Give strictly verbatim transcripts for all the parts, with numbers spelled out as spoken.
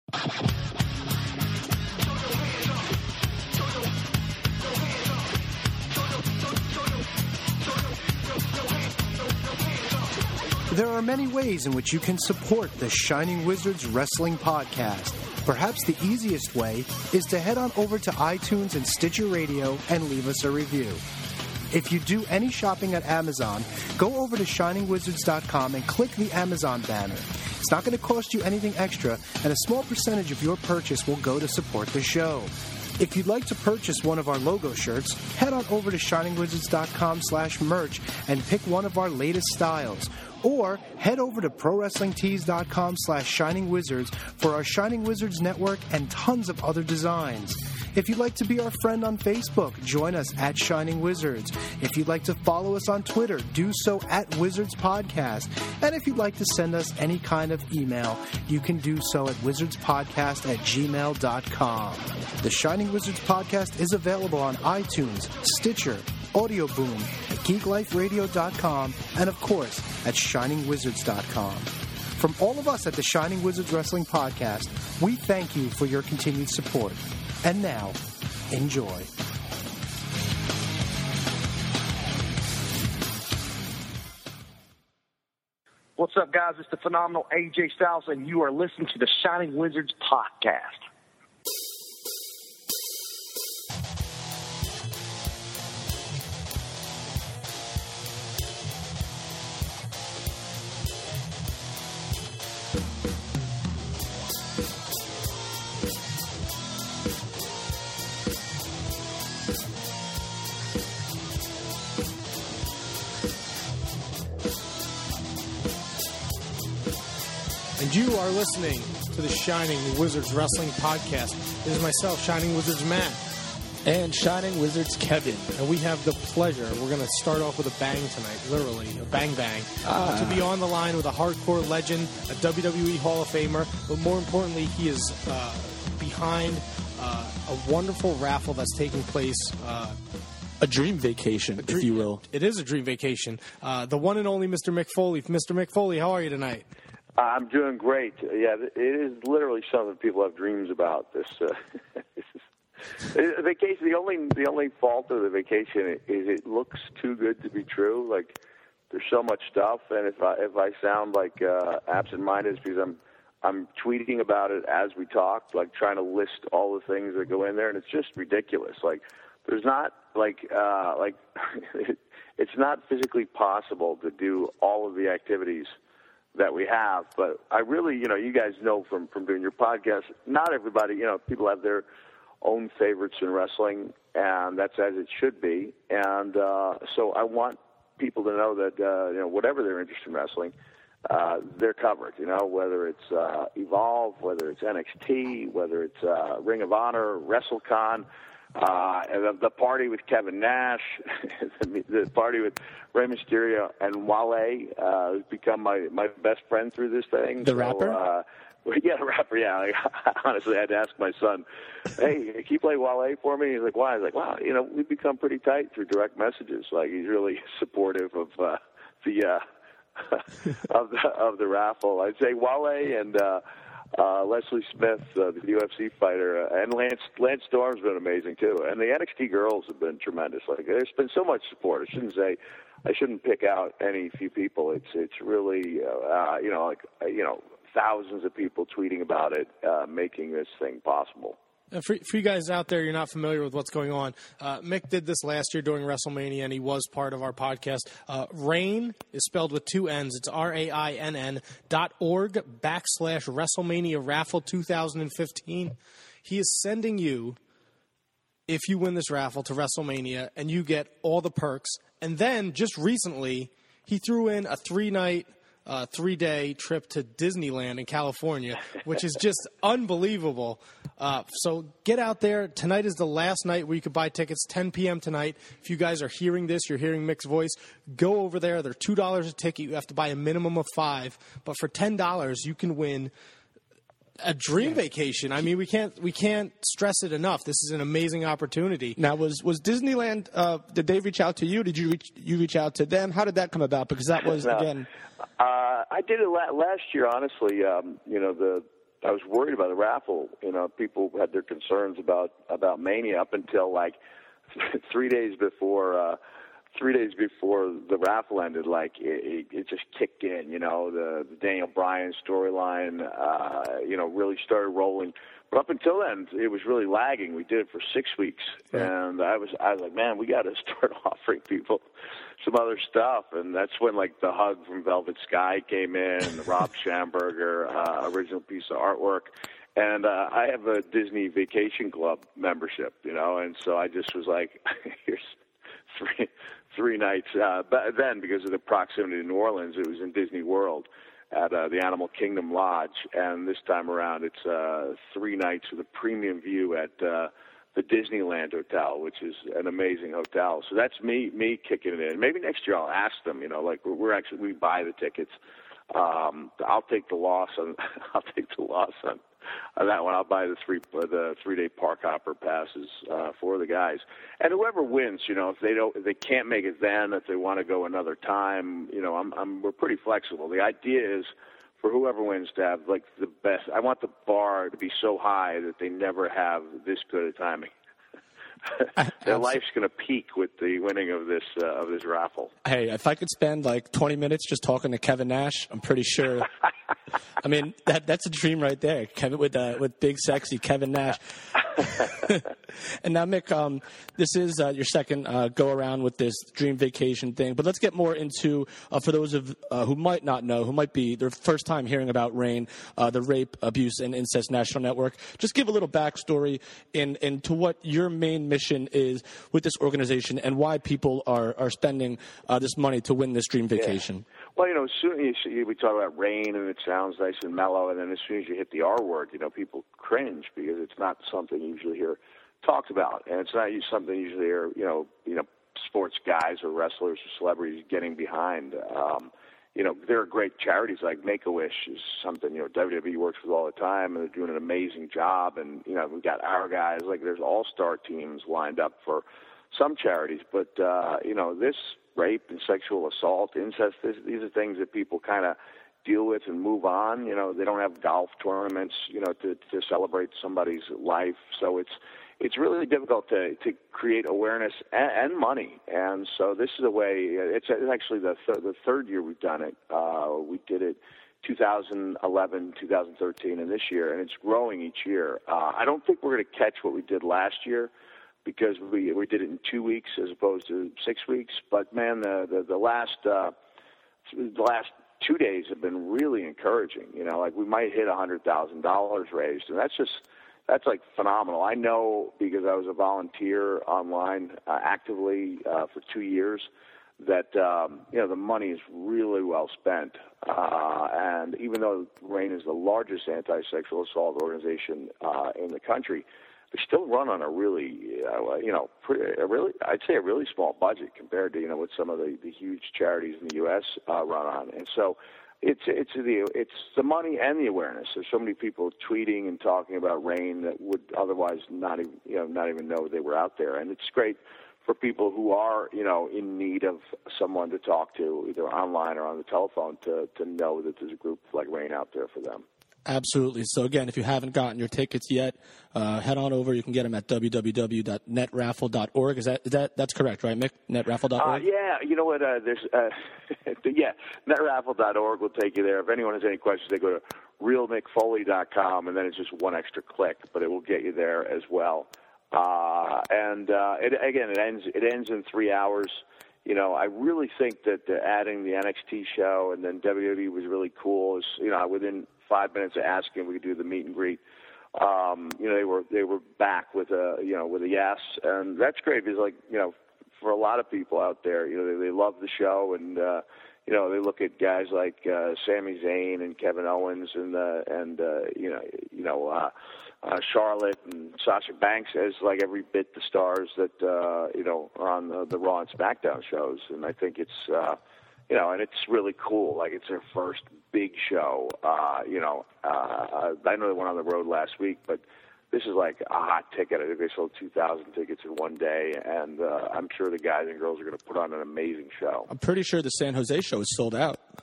There are many ways in which you can support the Shining Wizards Wrestling Podcast. Perhaps the easiest way is to head on over to iTunes and Stitcher Radio and leave us a review. If you do any shopping at Amazon, go over to shining wizards dot com and click the Amazon banner. It's not going to cost you anything extra, and a small percentage of your purchase will go to support the show. If you'd like to purchase one of our logo shirts, head on over to shining wizards dot com slash merch and pick one of our latest styles. Or head over to pro wrestling tees dot com slash shining wizards for our Shining Wizards network and tons of other designs. If you'd like to be our friend on Facebook, join us at Shining Wizards. If you'd like to follow us on Twitter, do so at Wizards Podcast. And if you'd like to send us any kind of email, you can do so at wizardspodcast at gmail dot com. The Shining Wizards Podcast is available on iTunes, Stitcher, Audio Boom, at geek life radio dot com, and of course at shining wizards dot com. From all of us at the Shining Wizards Wrestling Podcast, we thank you for your continued support. And now, enjoy. What's up, guys? It's the phenomenal A J Styles, and you are listening to the Shining Wizards Podcast. And you are listening to the Shining Wizards Wrestling Podcast. It is myself, Shining Wizards Matt. And Shining Wizards Kevin. And we have the pleasure, we're going to start off with a bang tonight, literally, a bang bang, Ah. uh, to be on the line with a hardcore legend, a W W E Hall of Famer, but more importantly, he is uh, behind uh, a wonderful raffle that's taking place. Uh, A dream vacation, a dream, if you will. It is a dream vacation. Uh, the one and only Mister Mick Foley. Mister Mick Foley, how are you tonight? I'm doing great. Yeah, it is literally something people have dreams about. This, uh, this is, vacation. The only the only fault of the vacation is it looks too good to be true. Like there's so much stuff, and if I if I sound like uh, absent-minded, it's because I'm I'm tweeting about it as we talk, like trying to list all the things that go in there, and it's just ridiculous. Like there's not like uh, like it's not physically possible to do all of the activities that we have, but I really, you know, you guys know from, from doing your podcast, not everybody, you know, people have their own favorites in wrestling, and that's as it should be, and uh, so I want people to know that, uh, you know, whatever their interest in wrestling, uh, they're covered, you know, whether it's uh, Evolve, whether it's N X T, whether it's uh, Ring of Honor, WrestleCon, Uh, the, the party with Kevin Nash, the, the party with Rey Mysterio and Wale, uh, who's become my, my best friend through this thing. The so, rapper? Uh, yeah, the rapper, yeah. Like, honestly, I had to ask my son, hey, can you play Wale for me? He's like, why? I was like, wow, you know, we've become pretty tight through direct messages. Like, he's really supportive of uh, the uh, of the of the raffle. I'd say Wale and uh, Uh, Leslie Smith, uh, the U F C fighter, uh, and Lance Lance Storm's been amazing too, and the N X T girls have been tremendous. Like there's been so much support. I shouldn't say, I shouldn't pick out any few people. It's it's really uh, uh, you know like uh, you know thousands of people tweeting about it, uh, making this thing possible. Uh, for, for you guys out there, you're not familiar with what's going on. Uh, Mick did this last year during WrestleMania, and he was part of our podcast. Uh, Rain is spelled with two N's. It's R A I N N dot org backslash WrestleMania Raffle twenty fifteen. He is sending you, if you win this raffle, to WrestleMania, and you get all the perks. And then, just recently, he threw in a three-night Uh, three-day trip to Disneyland in California, which is just unbelievable. Uh, so get out there. Tonight is the last night where you can buy tickets, ten p.m. tonight. If you guys are hearing this, you're hearing Mick's voice, go over there. They're two dollars a ticket. You have to buy a minimum of five. But for ten dollars, you can win a dream vacation. I mean, we can't we can't stress it enough. This is an amazing opportunity. Now, was was Disneyland? Uh, did they reach out to you? Did you reach you reach out to them? How did that come about? Because that was No. again. Uh, I did it la- last year. Honestly, um, you know, the I was worried about the raffle. You know, people had their concerns about about Mania up until like three days before. Uh, Three days before the raffle ended, like it, it just kicked in. You know, the, the Daniel Bryan storyline, uh, you know, really started rolling. But up until then, it was really lagging. We did it for six weeks, right. and I was, I was like, man, we got to start offering people some other stuff. And that's when like the hug from Velvet Sky came in, and the Rob Schamberger uh, original piece of artwork. And uh, I have a Disney Vacation Club membership, you know, and so I just was like, here's three three nights. Uh, but then, because of the proximity to New Orleans, it was in Disney World at uh, the Animal Kingdom Lodge. And this time around, it's uh, three nights with a premium view at uh, the Disneyland Hotel, which is an amazing hotel. So that's me me kicking it in. Maybe next year I'll ask them. You know, like we're, we're actually we buy the tickets. Um, I'll take the loss on. I'll take the loss on. On that one, I'll buy the three uh, the three day park hopper passes uh, for the guys, and whoever wins, you know, if they don't, if they can't make it then, if they want to go another time, you know, I'm, I'm we're pretty flexible. The idea is for whoever wins to have like the best. I want the bar to be so high that they never have this good a timing. Their life's going to peak with the winning of this uh, of this raffle. Hey, if I could spend like twenty minutes just talking to Kevin Nash, I'm pretty sure. I mean, that that's a dream right there, Kevin, with uh, with big sexy Kevin Nash. And now, Mick, um, this is uh, your second uh, go around with this dream vacation thing. But let's get more into, uh, for those of uh, who might not know, who might be their first time hearing about RAINN, uh, the Rape, Abuse, and Incest National Network. Just give a little backstory in, into what your main mission is with this organization and why people are, are spending uh, this money to win this dream vacation. Yeah. Well, you know, as soon as you, we talk about RAINN and it sounds nice and mellow, and then as soon as you hit the R word, you know, people cringe because it's not something you usually hear talked about, and it's not something you usually hear, you know, you know, sports guys or wrestlers or celebrities getting behind. Um, you know, there are great charities like Make-A-Wish is something, you know, W W E works with all the time, and they're doing an amazing job. And, you know, we've got our guys, like there's all-star teams lined up for some charities. But, uh, you know, this rape and sexual assault, incest, this, these are things that people kind of deal with and move on. You know, they don't have golf tournaments, you know, to, to celebrate somebody's life. So it's, it's really difficult to, to create awareness and, and money. And so this is a way, it's actually the, th- the third year we've done it. Uh, we did it two thousand eleven, two thousand thirteen, and this year, and it's growing each year. Uh, I don't think we're going to catch what we did last year because we we did it in two weeks as opposed to six weeks. But, man, the, the, the last uh, the last two days have been really encouraging. You know, like we might hit one hundred thousand dollars raised, and that's just – that's like phenomenal. I know because I was a volunteer online uh, actively uh, for two years that, um, you know, the money is really well spent. Uh, and even though RAINN is the largest anti-sexual assault organization uh, in the country, they still run on a really, uh, you know, pretty, a really, I'd say a really small budget compared to, you know, what some of the, the huge charities in the U S uh, run on. And so, It's it's the it's the money and the awareness. There's so many people tweeting and talking about RAINN that would otherwise not even you know not even know they were out there, and it's great for people who are you know in need of someone to talk to, either online or on the telephone, to to know that there's a group like RAINN out there for them. Absolutely. So, again, if you haven't gotten your tickets yet, uh, head on over. You can get them at w w w dot net raffle dot org. Is that, is that that's correct, right, Mick? net raffle dot org? Uh, yeah. You know what? Uh, there's uh, yeah, net raffle dot org will take you there. If anyone has any questions, they go to real mick foley dot com, and then it's just one extra click, but it will get you there as well. Uh, and uh, it, again, it ends it ends in three hours. You know, I really think that uh, adding the N X T show and then W W E was really cool. Is you know, within five minutes of asking, we could do the meet and greet. Um, you know, they were they were back with a you know with a yes, and that's great because like you know, for a lot of people out there, you know, they, they love the show and uh, you know they look at guys like uh, Sami Zayn and Kevin Owens and uh, and uh, you know you know. Uh, Uh, Charlotte and Sasha Banks as like every bit the stars that uh, you know are on the, the Raw and SmackDown shows, and I think it's uh, you know, and it's really cool. Like it's their first big show. Uh, you know, uh, I know they went on the road last week, but this is like a hot ticket. I think they sold two thousand tickets in one day, and uh, I'm sure the guys and girls are going to put on an amazing show. I'm pretty sure the San Jose show is sold out.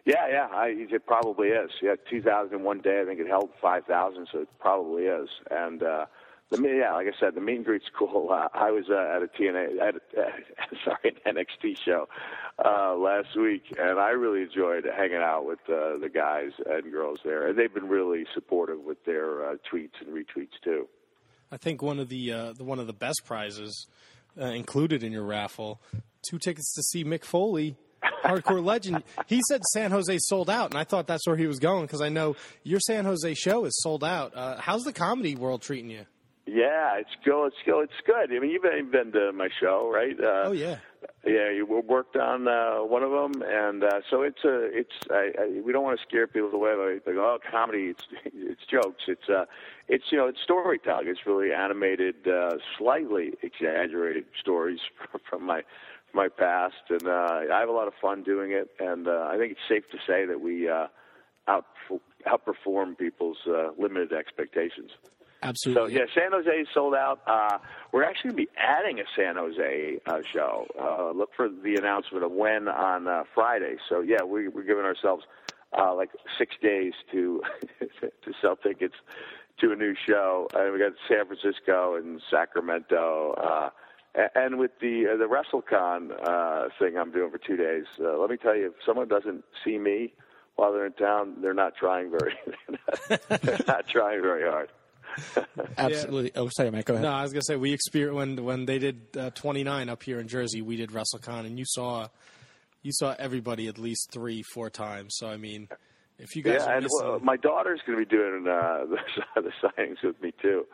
Yeah, yeah, I, it probably is. Yeah, two thousand one day, I think it held five thousand, so it probably is. And uh, the yeah, like I said, the meet and greet's cool. Uh, I was uh, at a T N A, at a, uh, sorry, an N X T show uh, last week, and I really enjoyed hanging out with uh, the guys and girls there. And they've been really supportive with their uh, tweets and retweets too. I think one of the, uh, the one of the best prizes uh, included in your raffle, two tickets to see Mick Foley. Hardcore legend. He said San Jose sold out, and I thought that's where he was going because I know your San Jose show is sold out. Uh, how's the comedy world treating you? Yeah, it's good. It's good. It's good. I mean, you've been, been to my show, right? Uh, oh yeah. Yeah, you worked on uh, one of them, and uh, so it's a. It's I, I, we don't want to scare people away. Like, like oh, comedy. It's it's jokes. It's uh, it's you know, it's storytelling. It's really animated, uh, slightly exaggerated stories from my. my past, and uh, I have a lot of fun doing it, and uh, I think it's safe to say that we uh, out outperform people's uh, limited expectations. Absolutely. So, yeah, San Jose is sold out. Uh, we're actually going to be adding a San Jose uh, show. Uh, look for the announcement of when on uh, Friday. So, yeah, we, we're giving ourselves uh, like six days to to sell tickets to a new show. And we got San Francisco and Sacramento. Uh, And with the uh, the WrestleCon uh, thing I'm doing for two days, uh, let me tell you, if someone doesn't see me while they're in town, they're not trying very they're not trying very hard. Absolutely. Yeah. Oh, sorry, Mike. Go ahead. No, I was gonna say we experienced when when they did uh, twenty-nine up here in Jersey, we did WrestleCon, and you saw you saw everybody at least three, four times. So I mean, if you guys yeah, are and missing... well, my daughter's going to be doing uh, the, the signings with me too.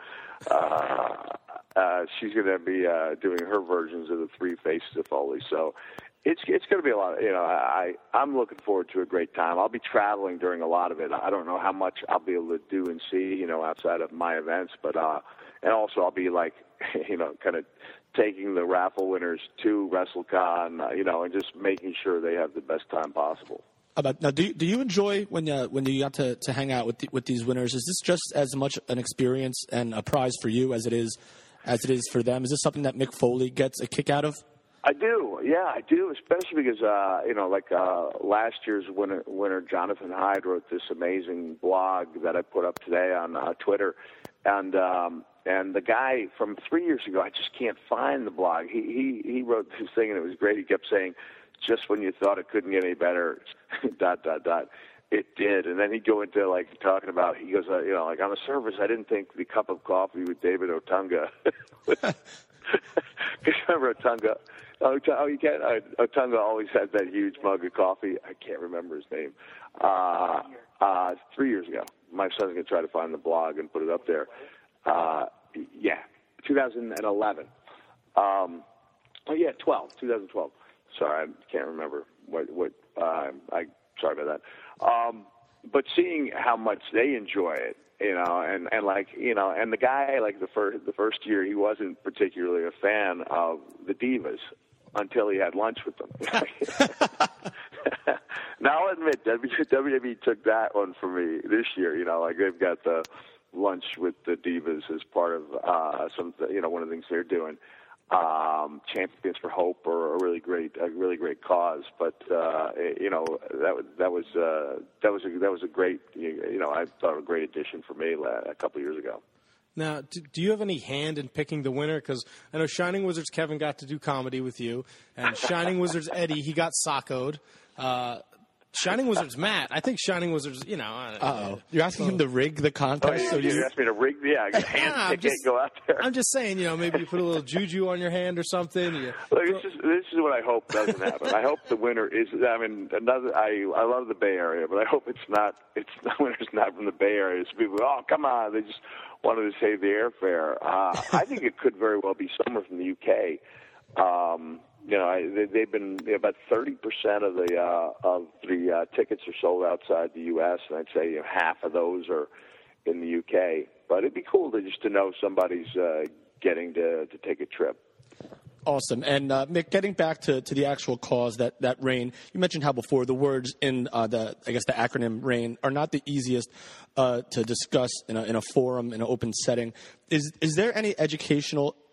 Uh, uh, she's going to be uh, doing her versions of the three faces of Foley. So it's it's going to be a lot. Of, you know, I I'm looking forward to a great time. I'll be traveling during a lot of it. I don't know how much I'll be able to do and see, you know, outside of my events, but uh, and also I'll be like, you know, kind of taking the raffle winners to WrestleCon, uh, you know, and just making sure they have the best time possible. About now, do you, do you enjoy when uh, when you got to, to hang out with the, with these winners? Is this just as much an experience and a prize for you as it is as it is for them? Is this something that Mick Foley gets a kick out of? I do, yeah, I do, especially because uh, you know, like uh, last year's winner, winner Jonathan Hyde wrote this amazing blog that I put up today on uh, Twitter, and um, and the guy from three years ago, I just can't find the blog. He he he wrote this thing and it was great. He kept saying, just when you thought it couldn't get any better, dot, dot, dot, it did. And then he'd go into, like, talking about, he goes, uh, you know, like, on the surface, I didn't think the cup of coffee with David Otunga. Because remember Otunga? Oh, oh, you can't, uh, Otunga always had that huge mug of coffee. I can't remember his name. Uh, uh, three years ago. My son's going to try to find the blog and put it up there. Uh, yeah, two thousand eleven. Um, oh, yeah, twelve, twenty twelve. Sorry, I can't remember what. what uh, I sorry about that. Um, but seeing how much they enjoy it, you know, and, and like you know, and the guy like the first the first year he wasn't particularly a fan of the Divas until he had lunch with them. Now I'll admit W W E took that one for me this year. You know, like they've got the lunch with the Divas as part of uh, some you know one of the things they're doing. Um, Champions for Hope are a really great, a really great cause. But uh, you know that was that was uh, that was a, that was a great, you know, I thought a great addition for me a couple of years ago. Now, do, do you have any hand in picking the winner? Because I know Shining Wizards Kevin got to do comedy with you, and Shining Wizards Eddie he got sockoed. Uh, Shining Wizards Matt, I think Shining Wizards, you know. Uh-oh. You're asking so, him to rig the contest? Oh, so you, you asked me to rig, yeah, hand nah, pick just, it, go out there. I'm just saying, you know, maybe you put a little juju on your hand or something. You, Look, this is, this is what I hope doesn't happen. I hope the winner is, I mean, another, I I love the Bay Area, but I hope it's not, it's the winner's not from the Bay Area. It's people, oh, come on, they just wanted to save the airfare. Uh, I think it could very well be someone from the U K. Um You know, I, they, they've been you know, about thirty percent of the uh, of the uh, tickets are sold outside the U S, and I'd say you know, half of those are in the U K. But it'd be cool to just to know somebody's uh, getting to, to take a trip. Awesome. And uh, Mick, getting back to, to the actual cause, that, that RAIN, you mentioned how before the words in uh, the I guess the acronym RAIN are not the easiest uh, to discuss in a, in a forum in an open setting. Is is there any educational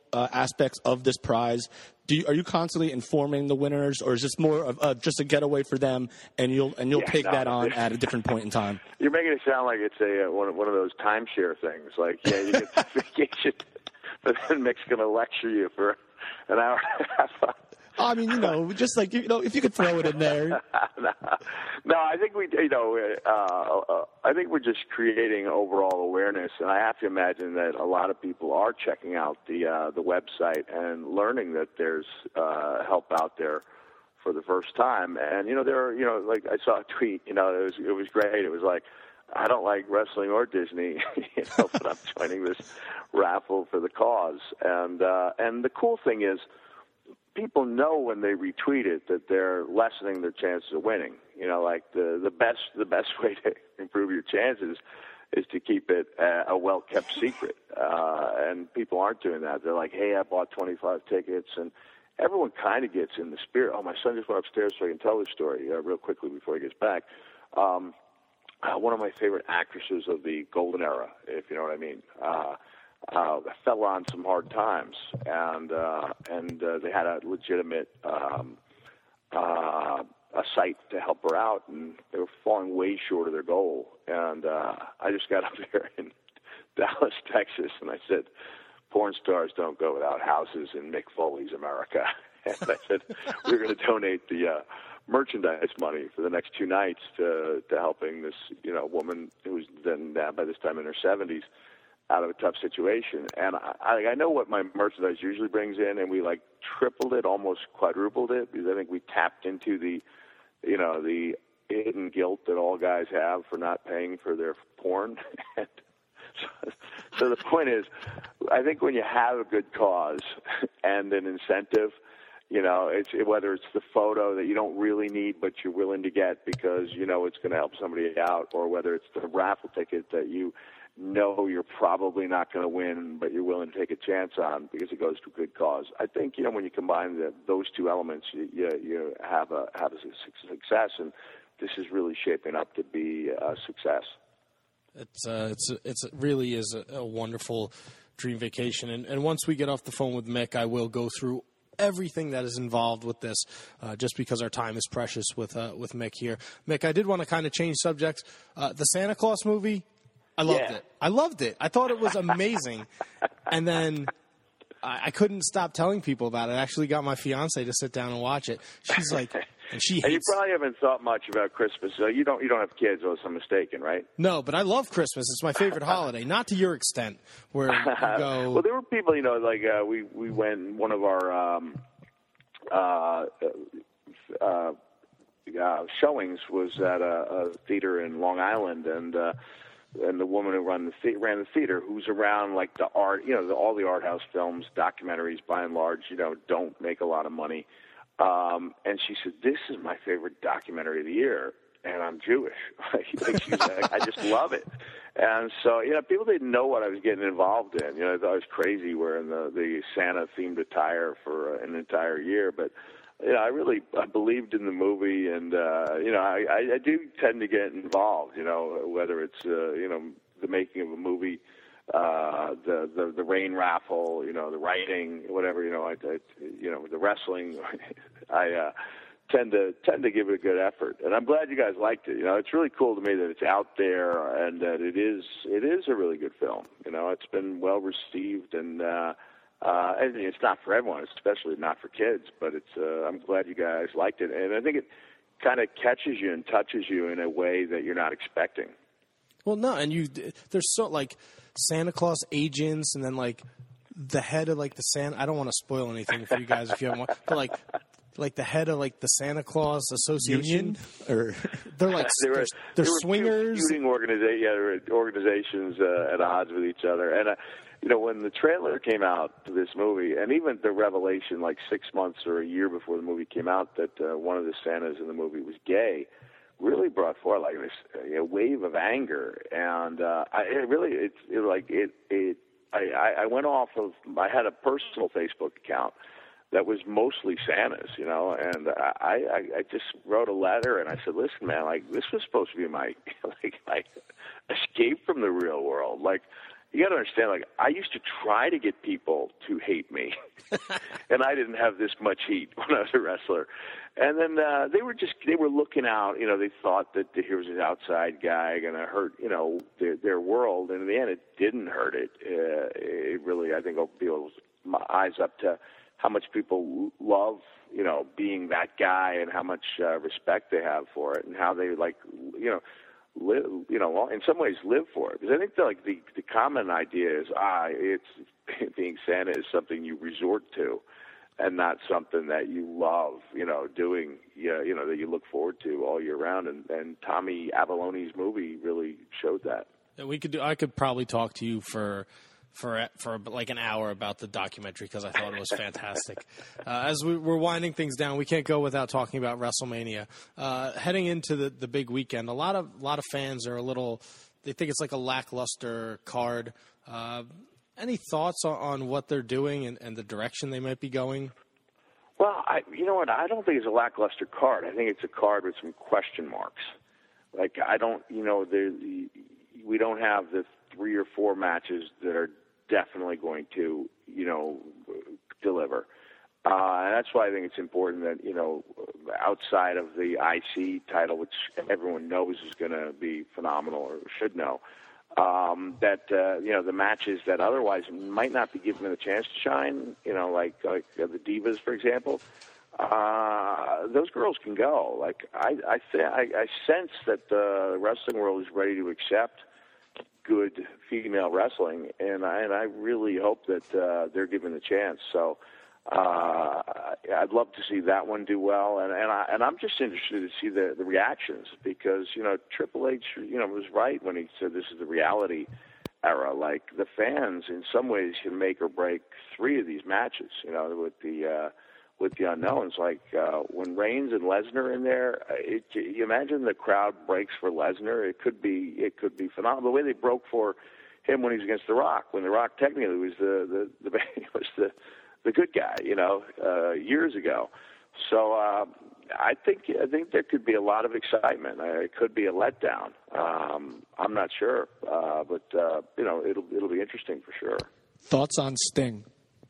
uh, aspects of this prize? Do you, are you constantly informing the winners, or is this more of uh, just a getaway for them, and you'll and you'll Yeah, take no, that on at a different point in time? You're making it sound like it's a uh, one, of, one of those timeshare things. Like, yeah, you get the vacation, but then Mick's going to lecture you for an hour and a half. I mean, you know, just like, you know, if you could throw it in there. no, no, I think we, you know, uh, uh, I think we're just creating overall awareness, and I have to imagine that a lot of people are checking out the uh, the website and learning that there's uh, help out there for the first time. And you know, there are, you know, like I saw a tweet, you know, it was it was great. It was like, I don't like wrestling or Disney, you know, but I'm joining this raffle for the cause. And uh, and the cool thing is, people know when they retweet it that they're lessening their chances of winning. You know, like the the best the best way to improve your chances is to keep it a, a well kept secret. Uh, and people aren't doing that. They're like, hey, I bought twenty-five tickets, and everyone kind of gets in the spirit. Oh, my son just went upstairs so I can tell this story uh, real quickly before he gets back. Um, uh, one of my favorite actresses of the golden era, if you know what I mean. Uh, Uh, fell on some hard times, and uh, and uh, they had a legitimate um, uh, a site to help her out, and they were falling way short of their goal. And uh, I just got up there in Dallas, Texas, and I said, "Porn stars don't go without houses in Mick Foley's America." And I said, "We're going to donate the uh, merchandise money for the next two nights to to helping this, you know, woman who was then uh, by this time in her seventies." Out of a tough situation. And I, I know what my merchandise usually brings in, and we like tripled it, almost quadrupled it, because I think we tapped into the, you know, the hidden guilt that all guys have for not paying for their porn. And so, so the point is, I think when you have a good cause and an incentive, you know, it's whether it's the photo that you don't really need but you're willing to get because you know it's going to help somebody out, or whether it's the raffle ticket that you know you're probably not going to win, but you're willing to take a chance on because it goes to a good cause. I think, you know, when you combine the, those two elements, you, you, you have a have a success, and this is really shaping up to be a success. It's uh, it's it's it really is a, a wonderful dream vacation, and, and once we get off the phone with Mick, I will go through everything that is involved with this, uh, just because our time is precious with uh, with Mick here. Mick, I did want to kind of change subjects. Uh, the Santa Claus movie. I loved yeah. it. I loved it. I thought it was amazing. And then I, I couldn't stop telling people about it. I actually got my fiance to sit down and watch it. She's like, and she hates and you probably haven't thought much about Christmas. So you don't you don't have kids, unless I'm mistaken, right? No, but I love Christmas. It's my favorite holiday. Not to your extent, where you go. Well, there were people, you know, like uh, we we went one of our um, uh, uh, uh, showings was at a, a theater in Long Island, and. Uh, and the woman who run the the ran the theater, who's around like the art, you know, the, all the art house films, documentaries, by and large, you know, don't make a lot of money. Um, and she said, "This is my favorite documentary of the year, and I'm Jewish." like she's like, I just love it. And so, you know, people didn't know what I was getting involved in. You know, I thought it was crazy wearing the the Santa themed attire for uh, an entire year, but. You know, I really I believed in the movie, and uh, you know, I, I, I do tend to get involved. You know, whether it's uh, you know the making of a movie, uh, the, the the rain raffle, you know, the writing, whatever. You know, I, I you know the wrestling. I uh, tend to tend to give it a good effort, and I'm glad you guys liked it. You know, it's really cool to me that it's out there and that it is it is a really good film. You know, it's been well received and. Uh, Uh, and it's not for everyone, especially not for kids, but it's, uh, I'm glad you guys liked it. And I think it kind of catches you and touches you in a way that you're not expecting. Well, no, and you, there's so, like, Santa Claus agents, and then, like, the head of, like, the Santa, I don't want to spoil anything for you guys if you haven't watched, but, like, like the head of, like, the Santa Claus Association. Union? Or they're, like, there they're, were, they're there were swingers. feuding organiza- yeah, organizations uh, at odds with each other. And, uh, you know, when the trailer came out to this movie, and even the revelation like six months or a year before the movie came out that uh, one of the Santas in the movie was gay, really brought forth like this uh, wave of anger. And uh, I, it really, it, it like it, it. I, I went off of. I had a personal Facebook account that was mostly Santas, you know, and I, I, I just wrote a letter and I said, "Listen, man, like this was supposed to be my like my escape from the real world, like." you got to understand, like, I used to try to get people to hate me, and I didn't have this much heat when I was a wrestler. And then uh, they were just, they were looking out, you know, they thought that here was this outside guy going to hurt, you know, their, their world. And in the end, it didn't hurt it. Uh, it really, I think, opened people's eyes up to how much people love, you know, being that guy and how much uh, respect they have for it and how they, like, you know, live, you know, in some ways live for it. Because I think the, like the the common idea is, ah, it's being Santa is something you resort to, and not something that you love, you know, doing, you know, that you look forward to all year round. And, and Tommy Avallone's movie really showed that. Yeah, we could do. I could probably talk to you for. For for like an hour about the documentary because I thought it was fantastic. Uh, as we, we're winding things down, we can't go without talking about WrestleMania. Uh, heading into the, the big weekend, a lot of a lot of fans are a little. They think it's like a lackluster card. Uh, any thoughts on, on what they're doing and, and the direction they might be going? Well, I, you know what? I don't think it's a lackluster card. I think it's a card with some question marks. Like I don't, you know, there we don't have the three or four matches that are definitely going to, you know, deliver. Uh, and that's why I think it's important that, you know, outside of the I C title, which everyone knows is going to be phenomenal or should know, um, that, uh, you know, the matches that otherwise might not be given them a chance to shine, you know, like, like uh, the Divas, for example, uh, those girls can go. Like, I, I, th- I, I sense that the wrestling world is ready to accept good female wrestling, and I, and I really hope that uh, they're given a chance. So uh, I'd love to see that one do well, and and, I, and I'm just interested to see the, the reactions because, you know, Triple H, you know, was right when he said this is the reality era. Like, the fans in some ways can make or break three of these matches, you know, with the uh, with the unknowns. Like uh, when Reigns and Lesnar in there, it, you imagine the crowd breaks for Lesnar. It could be it could be phenomenal. The way they broke for him when he was against The Rock, when The Rock technically was the the, the was the the good guy, you know, uh, years ago. So uh, I think I think there could be a lot of excitement. Uh, it could be a letdown. Um, I'm not sure, uh, but uh, you know, it'll it'll be interesting for sure. Thoughts on Sting?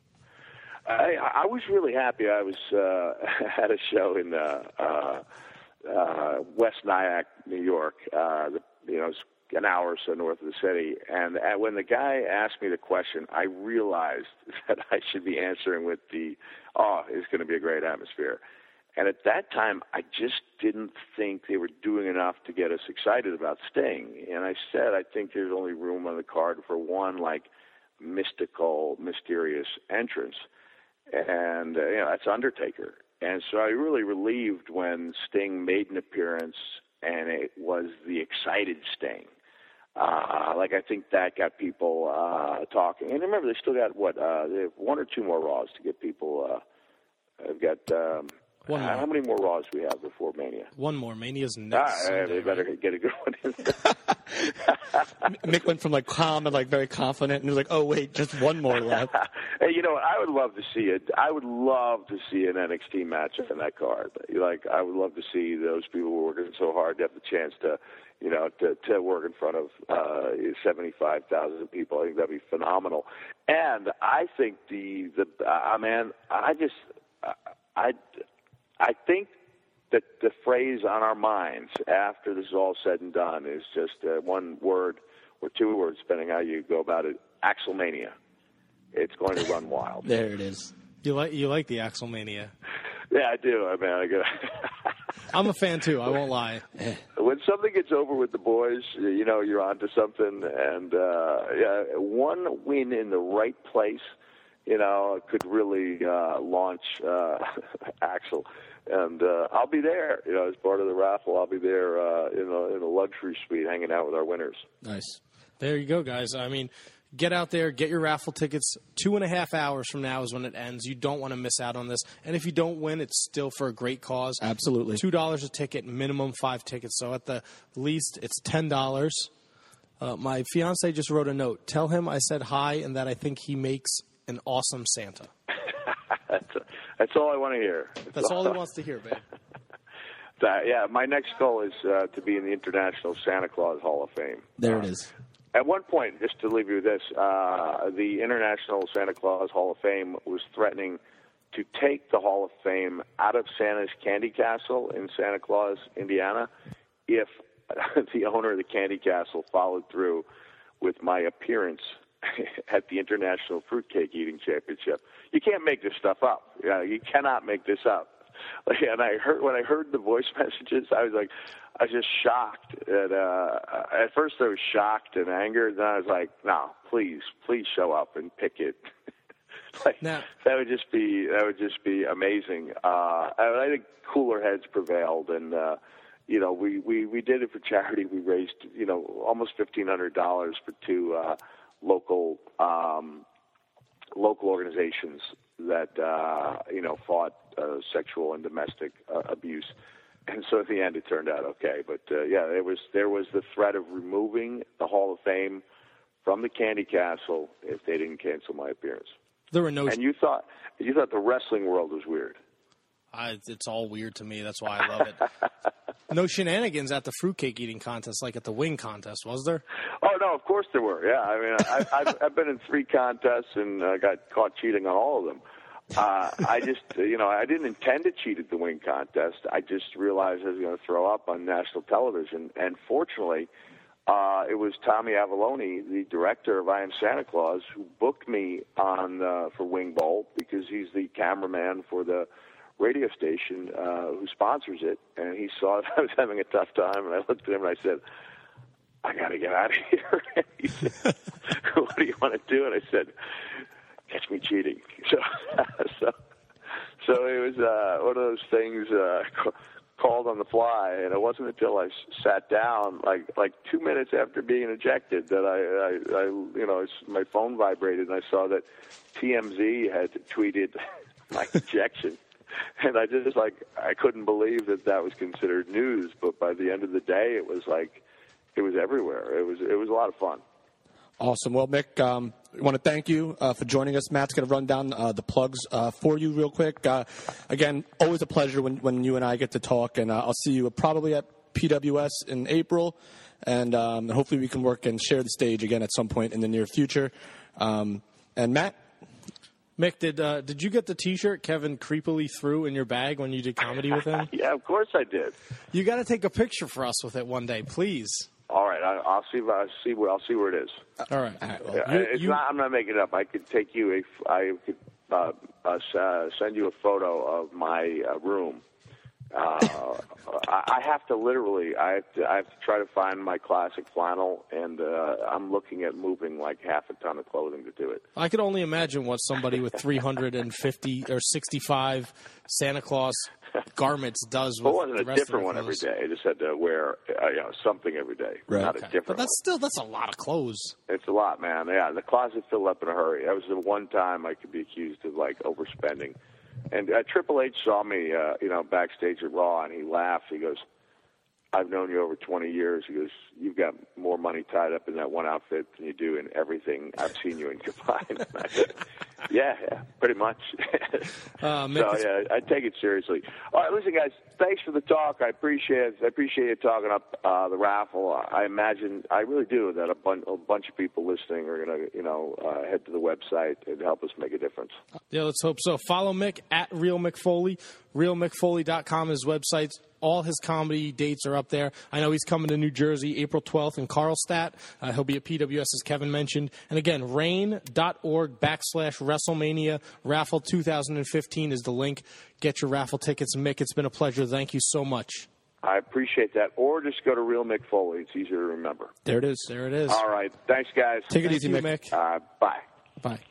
I, I was really happy. I was uh, at a show in uh, uh, uh, West Nyack, New York. Uh, the, you know, it's an hour or so north of the city. And uh, when the guy asked me the question, I realized that I should be answering with the, "Oh, it's going to be a great atmosphere." And at that time, I just didn't think they were doing enough to get us excited about Sting. And I said, I think there's only room on the card for one, like, mystical, mysterious entrance. And, uh, you know, that's Undertaker. And so I really relieved when Sting made an appearance and it was the excited Sting. Uh, like, I think that got people uh, talking. And remember, they still got, what, uh, they have one or two more Raws to get people, uh, they've got, um, one more. How many more Raws do we have before Mania? One more. Mania's next. Ah, Sunday, they better right? get a good one in. Mick went from like calm and like very confident, and he was like, "Oh wait, just one more left." Hey, you know, I would love to see it. I would love to see an N X T match in that card. Like, I would love to see those people who are working so hard to have the chance to, you know, to, to work in front of uh, seventy-five thousand people. I think that'd be phenomenal. And I think the the uh, man, I just uh, I I think that the phrase on our minds after this is all said and done is just uh, one word or two words, depending how you go about it: Axelmania. It's going to run wild. There it is. You like you like the Axelmania? Yeah, I do. I mean, I go. I'm a fan too. I won't lie. When something gets over with the boys, you know you're onto something. And uh, yeah, one win in the right place, you know, could really uh, launch uh, Axel. And uh, I'll be there, you know, as part of the raffle. I'll be there uh, in a in a luxury suite, hanging out with our winners. Nice. There you go, guys. I mean, get out there, get your raffle tickets. Two and a half hours from now is when it ends. You don't want to miss out on this. And if you don't win, it's still for a great cause. Absolutely. Two dollars a ticket, minimum five tickets. So at the least, it's ten dollars. Uh, my fiance just wrote a note. Tell him I said hi and that I think he makes an awesome Santa. that's, that's all I want to hear. That's, that's all he wants to hear, babe. That, yeah, my next goal is uh, to be in the International Santa Claus Hall of Fame. There uh, it is. At one point, just to leave you with this, uh, the International Santa Claus Hall of Fame was threatening to take the Hall of Fame out of Santa's Candy Castle in Santa Claus, Indiana, if the owner of the Candy Castle followed through with my appearance at the International Fruitcake Eating Championship. You can't make this stuff up. You know, you cannot make this up. Like, and I heard when I heard the voice messages, I was like, I was just shocked. And, uh, at first, I was shocked and angered. Then I was like, no, please, please show up and pick it. like, now, that would just be that would just be amazing. Uh, I think cooler heads prevailed, and uh, you know, we, we, we did it for charity. We raised you know almost fifteen hundred dollars for two uh, local um, local organizations that uh, you know fought uh, sexual and domestic uh, abuse. And so at the end, it turned out okay. But uh, yeah, there was there was the threat of removing the Hall of Fame from the Candy Castle if they didn't cancel my appearance. There were no. And you thought you thought the wrestling world was weird. I, it's all weird to me. That's why I love it. No shenanigans at the fruitcake eating contest, like at the wing contest, was there? Oh no, of course there were. Yeah, I mean, I, I've, I've been in three contests and uh, got caught cheating on all of them. Uh, I just, you know, I didn't intend to cheat at the wing contest. I just realized I was going to throw up on national television. And fortunately, uh, it was Tommy Avalone, the director of I Am Santa Claus, who booked me on uh, for Wing Bowl because he's the cameraman for the radio station uh, who sponsors it. And he saw that I was having a tough time, and I looked at him and I said, I got to get out of here. And he said, what do you want to do? And I said, catch me cheating. So, so, so it was uh, one of those things uh, called on the fly, and it wasn't until I sat down, like like two minutes after being ejected, that I, I, I you know, my phone vibrated, and I saw that T M Z had tweeted my ejection, and I just like I couldn't believe that that was considered news. But by the end of the day, it was like it was everywhere. It was it was a lot of fun. Awesome. Well, Mick, um, I want to thank you uh, for joining us. Matt's going to run down uh, the plugs uh, for you real quick. Uh, again, always a pleasure when, when you and I get to talk, and uh, I'll see you probably at P W S in April, and um, hopefully we can work and share the stage again at some point in the near future. Um, and Matt? Mick, did uh, did you get the T-shirt Kevin creepily threw in your bag when you did comedy with him? Yeah, of course I did. You got to take a picture for us with it one day, please. All right, I, I'll see. I'll see where I'll see where it is. All right. All right. Well, Yeah, you, it's you, not, I'm not making it up. I could take you a. I could uh, uh, send you a photo of my uh, room. Uh, I, I have to literally. I have to. I have to try to find my classic flannel, and uh, I'm looking at moving like half a ton of clothing to do it. I could only imagine what somebody with three hundred fifty or sixty-five Santa Claus garments does with Well, it wasn't the a rest different of one the every clothes. day. I just had to wear uh, you know something every day, Right. not Okay. a different But that's one. still that's a lot of clothes. It's a lot, man. Yeah, the closet filled up in a hurry. That was the one time I could be accused of like overspending. And uh, Triple H saw me, uh, you know, backstage at Raw, and he laughed. He goes, "I've known you over twenty years." He goes, "You've got more money tied up in that one outfit than you do in everything I've seen you in combined." And I said, "Yeah, yeah, pretty much." Uh, Mick, so it's- yeah, I take it seriously. All right, listen, guys. Thanks for the talk. I appreciate it. I appreciate you talking up uh, the raffle. I imagine, I really do, that a, bun- a bunch of people listening are going to, you know, uh, head to the website and help us make a difference. Yeah, let's hope so. Follow Mick at Real Mick Foley. real mick foley dot com is his website. All his comedy dates are up there. I know he's coming to New Jersey April twelfth in Carlstadt. Uh, he'll be at P W S, as Kevin mentioned. And again, rain.org backslash WrestleMania raffle two thousand fifteen is the link. Get your raffle tickets. Mick, it's been a pleasure. Thank you so much. I appreciate that. Or just go to Real Mick Foley. It's easier to remember. There it is. There it is. All right. Thanks, guys. Take it Thank easy, you, Mick. Mick. Uh, bye. Bye.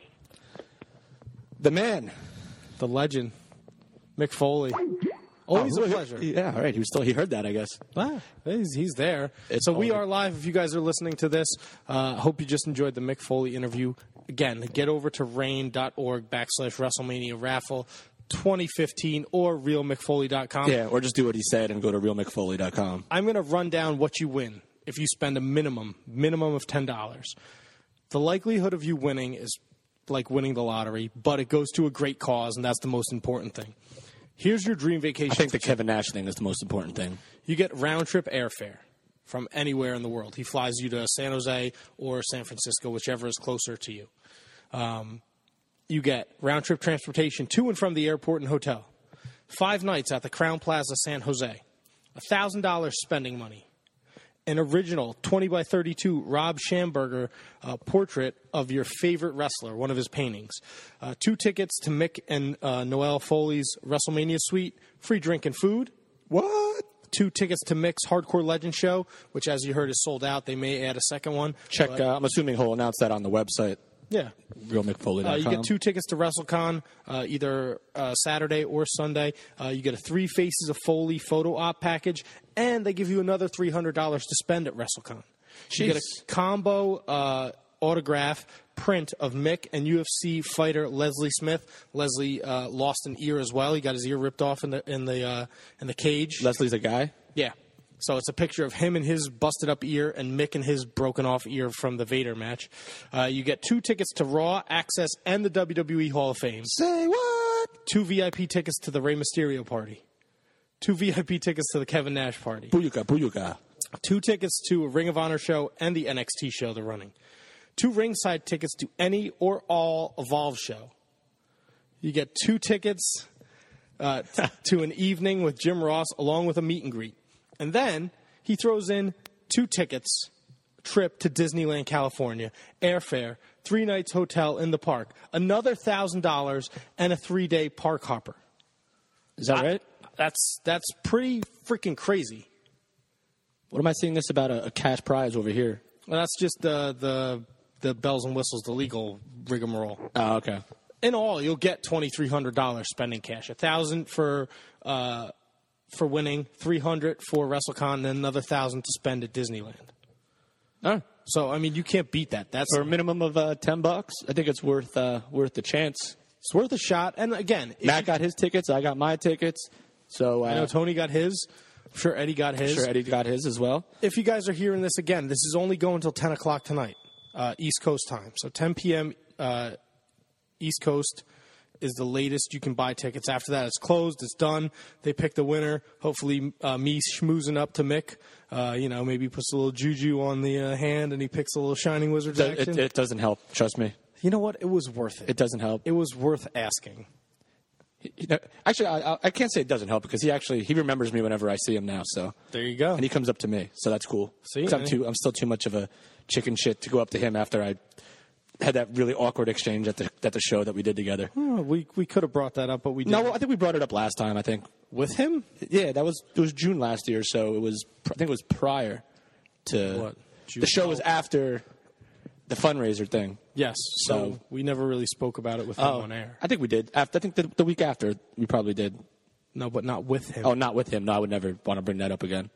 The man. The legend, Mick Foley. Always Oh, a pleasure. Yeah, all right. He was still. He heard that, I guess. Ah, he's, he's there. It's so we only- are live. If you guys are listening to this, uh, hope you just enjoyed the Mick Foley interview. Again, get over to rain.org backslash WrestleMania raffle twenty fifteen or real mick foley dot com. Yeah, or just do what he said and go to real mick foley dot com. I'm going to run down what you win if you spend a minimum, minimum of ten dollars. The likelihood of you winning is like winning the lottery, but it goes to a great cause, and that's the most important thing. Here's your dream vacation. I think the ticket. Kevin Nash thing is the most important thing. You get round-trip airfare from anywhere in the world. He flies you to San Jose or San Francisco, whichever is closer to you. Um, you get round-trip transportation to and from the airport and hotel. Five nights at the Crown Plaza San Jose. one thousand dollars spending money. An original twenty by thirty-two Rob Schamberger uh, portrait of your favorite wrestler, one of his paintings. Uh, two tickets to Mick and uh, Noelle Foley's WrestleMania suite. Free drink and food. What? Two tickets to Mick's Hardcore Legend show, which, as you heard, is sold out. They may add a second one. Check. But, Uh, I'm assuming he'll announce that on the website. yeah. real mick foley dot com. Uh, you get two tickets to WrestleCon, uh, either uh, Saturday or Sunday. Uh, you get a Three Faces of Foley photo op package, and they give you another three hundred dollars to spend at WrestleCon. You get a combo uh, autograph print of Mick and U F C fighter Leslie Smith. Leslie uh, lost an ear as well. He got his ear ripped off in the in the uh, in the cage. Leslie's a guy? Yeah. So it's a picture of him and his busted up ear and Mick and his broken off ear from the Vader match. Uh, you get two tickets to Raw, Access, and the W W E Hall of Fame. Say what? Two V I P tickets to the Rey Mysterio party. Two V I P tickets to the Kevin Nash party. Booyaka, booyaka. Two tickets to a Ring of Honor show and the N X T show they're running. Two ringside tickets to any or all Evolve show. You get two tickets uh, t- to an evening with Jim Ross along with a meet and greet. And then he throws in two tickets, trip to Disneyland, California, airfare, three nights hotel in the park, another one thousand dollars, and a three-day park hopper. Is that I- right? That's that's pretty freaking crazy. What am I seeing this about a, a cash prize over here? Well, that's just the the the bells and whistles, the legal rigmarole. Oh, okay. In all, you'll get twenty-three hundred dollars spending cash. A thousand for uh, for winning, three hundred for WrestleCon, and another thousand to spend at Disneyland. Oh. So, I mean, you can't beat that. That's For a minimum of uh, ten bucks, I think it's worth uh, worth the chance. it's worth a shot. And again, if Matt you- got his tickets. I got my tickets. So uh, I know Tony got his. I'm sure Eddie got his. sure Eddie got his as well. If you guys are hearing this again, this is only going until ten o'clock tonight, uh, East Coast time. So ten p.m. Uh, East Coast is the latest you can buy tickets. After that, it's closed. It's done. They pick the winner. Hopefully, uh, me schmoozing up to Mick, uh, you know, maybe puts a little juju on the uh, hand and he picks a little Shining Wizards It, action. it, it doesn't help. Trust me. You know what? It was worth it. It doesn't help. It was worth asking. You know, actually, I, I- I can't say it doesn't help because he actually he remembers me whenever I see him now. So There you go. and he comes up to me, so that's cool. See? 'Cause I'm too I'm still too much of a chicken shit to go up to him after I had that really awkward exchange at the at the show that we did together. Oh, we we could have brought that up, but we didn't. No, I think we brought it up last time. I think With him? yeah, that was it was June last year, so it was I think it was prior to What? June? the show was after the fundraiser thing. Yes. So, So- we never really spoke about it with him Oh, on air. I think we did. After, I think the, the week after we probably did. No, but not with him. Oh, not with him. No, I would never want to bring that up again.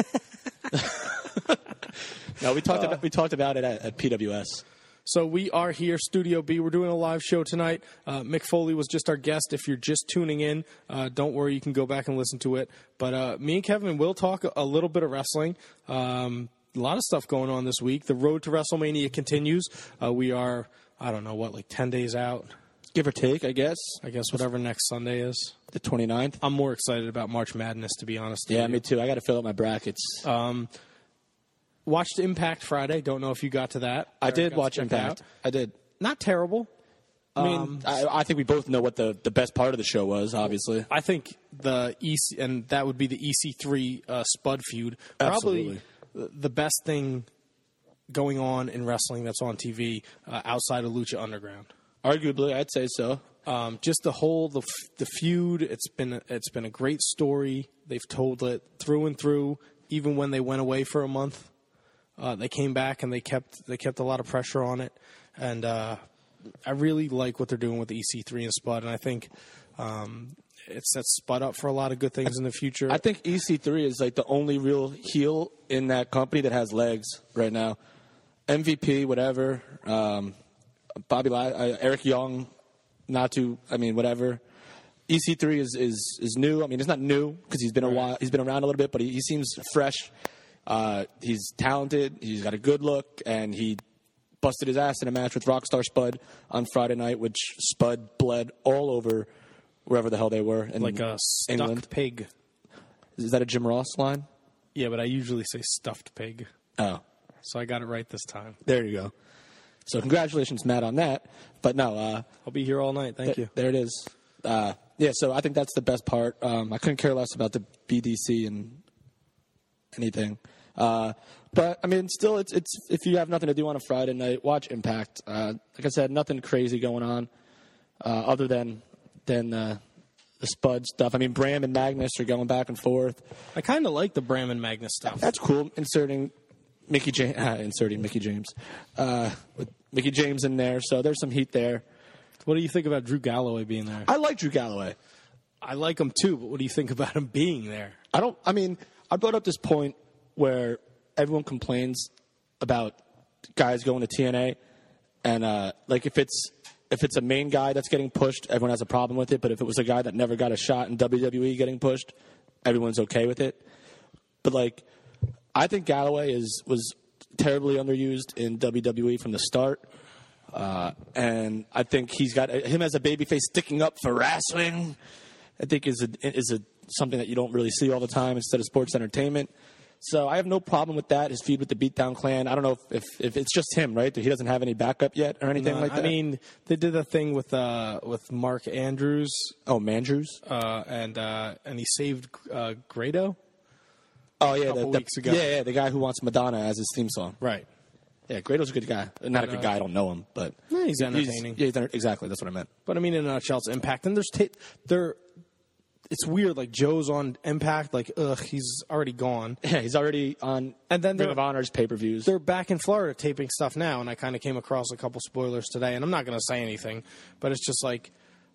No, we talked about we talked about it at, at P W S. So we are here, Studio B. We're doing a live show tonight. Uh, Mick Foley was just our guest. If you're just tuning in, uh, don't worry, you can go back and listen to it. But uh, me and Kevin will talk a, a little bit of wrestling. Um, a lot of stuff going on this week. The road to WrestleMania continues. Uh, we are, I don't know, what, like ten days out? Give or take, I guess. I guess whatever next Sunday is. The twenty-ninth. I'm more excited about March Madness, to be honest. Yeah, with you. me too. I got to fill out my brackets. Um, watched Impact Friday. Don't know if you got to that. I Eric did got watch to check it Impact. out. I did. Not terrible. I mean, Um, I, I think we both know what the, the best part of the show was, obviously. I think the E C, and that would be the E C three uh, Spud feud. Absolutely. Probably the best thing going on in wrestling that's on T V uh, outside of Lucha Underground. Arguably, I'd say so. Um, just the whole the f- the feud. It's been it's been a great story. They've told it through and through. Even when they went away for a month, uh, they came back and they kept they kept a lot of pressure on it. And uh, I really like what they're doing with the E C three and Spud. And I think um, it sets Spud up for a lot of good things in the future. I think E C three is like the only real heel in that company that has legs right now. M V P, whatever. Um, Bobby, La- uh, Eric Young, not to. I mean, whatever. E C three is, is, is new. I mean, it's not new because he's been a while. He's been around a little bit, but he, he seems fresh. Uh, he's talented. He's got a good look, and he busted his ass in a match with Rockstar Spud on Friday night, which Spud bled all over wherever the hell they were in like a stuck England. pig. Is that a Jim Ross line? Yeah, but I usually say stuffed pig, Oh, so I got it right this time. there you go. So congratulations, Matt, on that. But no, uh, I'll be here all night. Thank th- you. there it is. Uh, yeah, so I think that's the best part. Um, I couldn't care less about the B D C and anything. Uh, but I mean, still, it's it's if you have nothing to do on a Friday night, watch Impact. Uh, like I said, nothing crazy going on uh, other than than uh, the Spud stuff. I mean, Bram and Magnus are going back and forth. I kind of like the Bram and Magnus stuff. That's cool. Inserting Mickey James, uh, inserting Mickey James, uh, with Mickey James in there. So there's some heat there. What do you think about Drew Galloway being there? I like Drew Galloway. I like him too, but what do you think about him being there? I don't. I mean, I brought up this point where everyone complains about guys going to T N A, and uh, like if it's if it's a main guy that's getting pushed, everyone has a problem with it. But if it was a guy that never got a shot in W W E getting pushed, everyone's okay with it. But like, I think Galloway is was terribly underused in W W E from the start. Uh, and I think he's got him as a babyface sticking up for wrestling. I think is a is a something that you don't really see all the time instead of sports entertainment. So I have no problem with that. His feud with the Beatdown Clan. I don't know if, if, if it's just him, right? He doesn't have any backup yet or anything No, like that. I mean, they did a thing with uh, with Mark Andrews, oh, Mandrews. uh, and uh, and he saved uh, Grado. Oh yeah, couple the, the, weeks ago. yeah, yeah, the guy who wants Madonna as his theme song. Right. Yeah, Grado's a good guy. Not a good uh, guy. I don't know him, but Yeah, he's entertaining. yeah, he's enter- exactly. That's what I meant. But I mean, in a nutshell, it's Impact. And there's ta- there. It's weird. Like Joe's on Impact. Like, ugh, he's already gone. Yeah, he's already on. And then Ring they're- of Honor's pay per views. They're back in Florida taping stuff now, and I kind of came across a couple spoilers today. And I'm not going to say anything, but it's just like,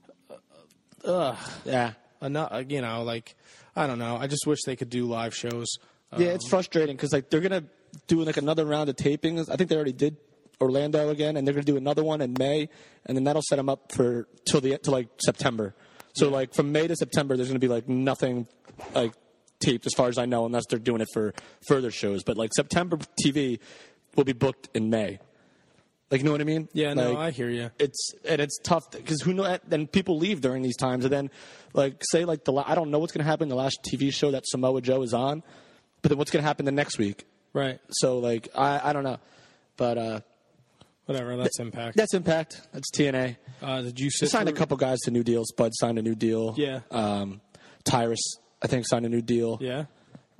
ugh, Yeah, enough. You know, like I don't know. I just wish they could do live shows. yeah, it's frustrating because like they're gonna do like another round of tapings. I think they already did Orlando again, and they're gonna do another one in May, and then that'll set them up for till the till like September. So like from May to September, there's gonna be like nothing like taped as far as I know, unless they're doing it for further shows. But like September T V will be booked in May. Like, you know what I mean? Yeah, no, Like, I hear you. It's and it's tough because who know? Then people leave during these times, and then like say like the la- I don't know what's going to happen the last T V show that Samoa Joe is on, but then what's going to happen the next week? Right. So like I I don't know, but uh, Whatever. That's Impact. that's Impact. That's T N A. Uh, did you They sit signed a through- couple guys to new deals. Bud signed a new deal. Yeah. Um, Tyrus I think signed a new deal. Yeah.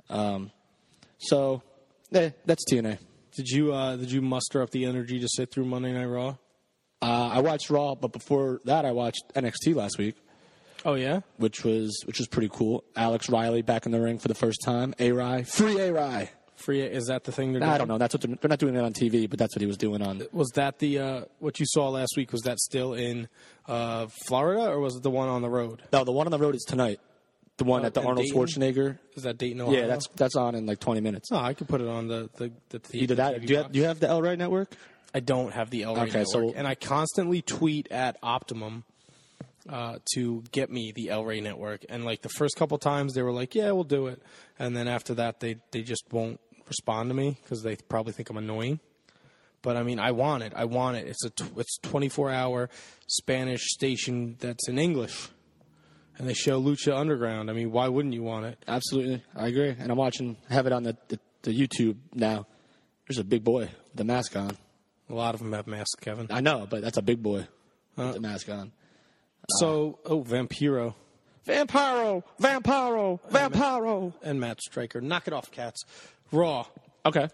So eh, that's T N A. Did you uh, did you muster up the energy to sit through Monday Night Raw? Uh, I watched Raw, but before that, I watched N X T last week, Oh yeah. which was which was pretty cool. Alex Riley back in the ring for the first time. A-Rai, free A-Rai. Free is that the thing they're doing? I don't know. That's what they're, they're not doing it on T V, but that's what he was doing on. Was that the uh, what you saw last week? Was that still in uh, Florida, or was it the one on the road? No, the one on the road is tonight. The one Oh, at the in Arnold Dayton? Schwarzenegger. Is that Dayton, Ohio? Yeah, that's that's on in like twenty minutes. Oh, I could put it on the the, the, the Either that. Do you have, do you have the El Rey Network? I don't have the El Rey Okay, Network, so- and I constantly tweet at Optimum uh, to get me the El Rey Network. And like the first couple times, they were like, "Yeah, we'll do it," and then after that, they they just won't respond to me because they probably think I'm annoying. But I mean, I want it. I want it. It's a tw- it's twenty-four hour Spanish station that's in English, and they show Lucha Underground. I mean, why wouldn't you want it? Absolutely, I agree. And I'm watching. I have it on the, the, the YouTube now. There's a big boy with the mask on. A lot of them have masks, Kevin. I know, but that's a big boy with the mask on. So, oh, Vampiro Vampiro, Vampiro, Vampiro. and Matt Stryker. Knock it off, cats. Raw. Okay.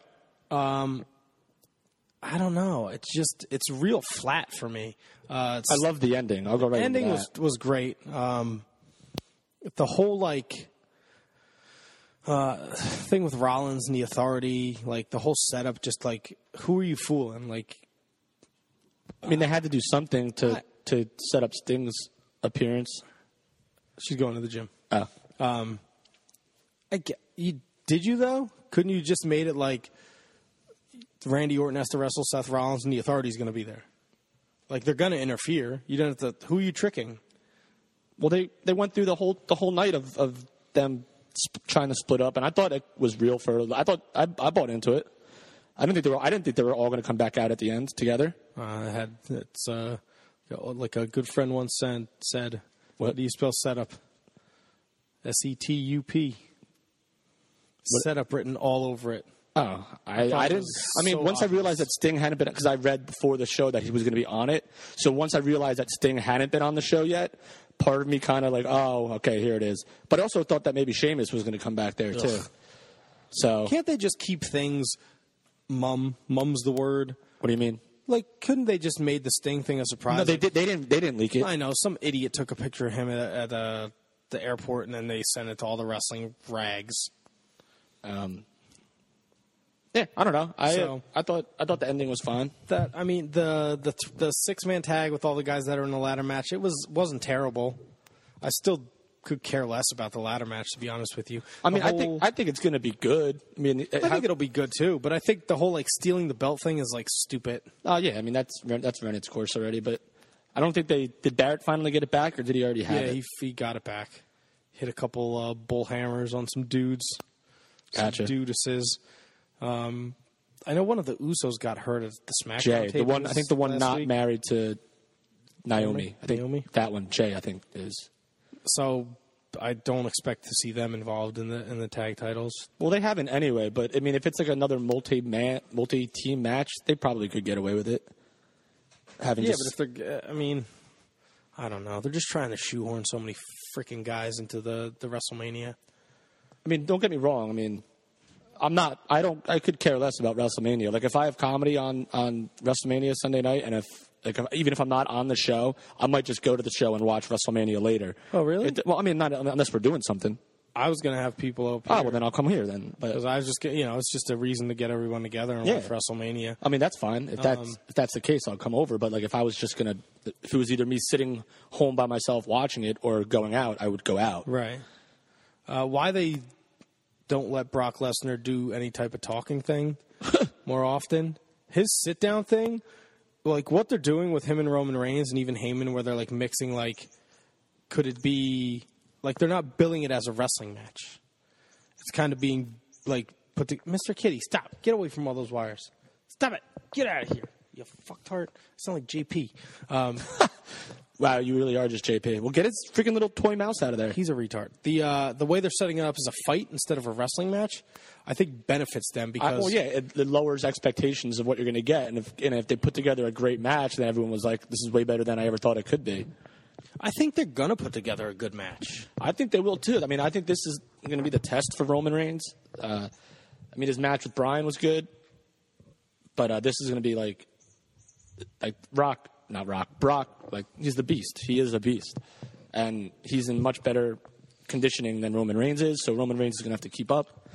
I don't know. It's just it's real flat for me. Uh, it's, I love the ending. I'll go right ending into was that. was great. Um, the whole like uh, thing with Rollins and the Authority, like the whole setup, just like who are you fooling? Like I mean, they had to do something to, I- to set up Sting's appearance. she's going to the gym. Oh. I get, you, did you though? Couldn't you just made it like Randy Orton has to wrestle Seth Rollins and the Authority's going to be there? Like they're going to interfere. You don't have to. Who are you tricking? Well, they, they went through the whole the whole night of, of them sp- trying to split up, and I thought it was real for. I thought I, I bought into it. I didn't think they were. I didn't think they were all going to come back out at the end together. Uh, I had it's uh, like a good friend once said. said what do you spell setup? S E T U P. setup written all over it. Oh, I, I I it didn't. was I mean, so once I obvious. realized that Sting hadn't been, because I read before the show that he was going to be on it. So once I realized that Sting hadn't been on the show yet, part of me kind of like, oh, okay, here it is. But I also thought that maybe Sheamus was going to come back there too. Ugh. So Can't they just keep things mum? Mum's the word. what do you mean? Like, couldn't they just made the Sting thing a surprise? No, they Like, did. They didn't. They didn't leak it. I know some idiot took a picture of him at, at uh, the airport, and then they sent it to all the wrestling rags. Um, yeah, I don't know. I So- I thought I thought the ending was fine. That I mean, the the the six man tag with all the guys that are in the ladder match, it was wasn't terrible. I still could care less about the ladder match, to be honest with you. I mean, The I whole- think I think it's going to be good. I mean, I think it'll be good too. But I think the whole like stealing the belt thing is like stupid. Oh yeah, I mean that's that's run its course already. But I don't think they did. Barrett finally get it back, or did he already have Yeah, it? he, he got it back. Hit a couple uh, bull hammers on some dudes. Some Gotcha. dudeses. Um, I know one of the Usos got hurt at the SmackDown Jay, the one I tables think the one last not week. married to Naomi. Naomi? I think Naomi? that one, Jay, I think is. So I don't expect to see them involved in the in the tag titles. Well, they haven't anyway. But I mean, if it's like another multi man multi team match, they probably could get away with it. Having Yeah, just, but if they're, I mean, I don't know. They're just trying to shoehorn so many freaking guys into the, the WrestleMania. I mean, don't get me wrong. I mean, I'm not. I don't. I could care less about WrestleMania. Like, if I have comedy on on WrestleMania Sunday night, and if like if, even if I'm not on the show, I might just go to the show and watch WrestleMania later. Oh, really? It, well, I mean, not unless we're doing something. I was going to have people up Oh, here. well, then I'll come here then. But Because I was just, get- you know, it's just a reason to get everyone together and Yeah. watch WrestleMania. I mean, that's fine. If that's Um, if that's the case, I'll come over. But like, if I was just gonna, if it was either me sitting home by myself watching it or going out, I would go out. Right. Uh, why they don't let Brock Lesnar do any type of talking thing more often? His sit down thing, like what they're doing with him and Roman Reigns and even Heyman, where they're like mixing, like, could it be like they're not billing it as a wrestling match? It's kind of being like put to Mister Kitty, stop, get away from all those wires, stop it, get out of here, you fucktard. I sound like J P. Um, Wow, you really are just J P. Well, get his freaking little toy mouse out of there. He's a retard. The uh, the way they're setting it up as a fight instead of a wrestling match, I think benefits them I, because well, yeah, it, it lowers expectations of what you're going to get, and if and if they put together a great match, then everyone was like, "This is way better than I ever thought it could be." I think they're gonna put together a good match. I think they will too. I mean, I think this is going to be the test for Roman Reigns. Uh, I mean, his match with Bryan was good, but uh, this is going to be like, like Rock, not Rock, Brock. Like he's the beast. He is a beast, and he's in much better conditioning than Roman Reigns is. So Roman Reigns is going to have to keep up.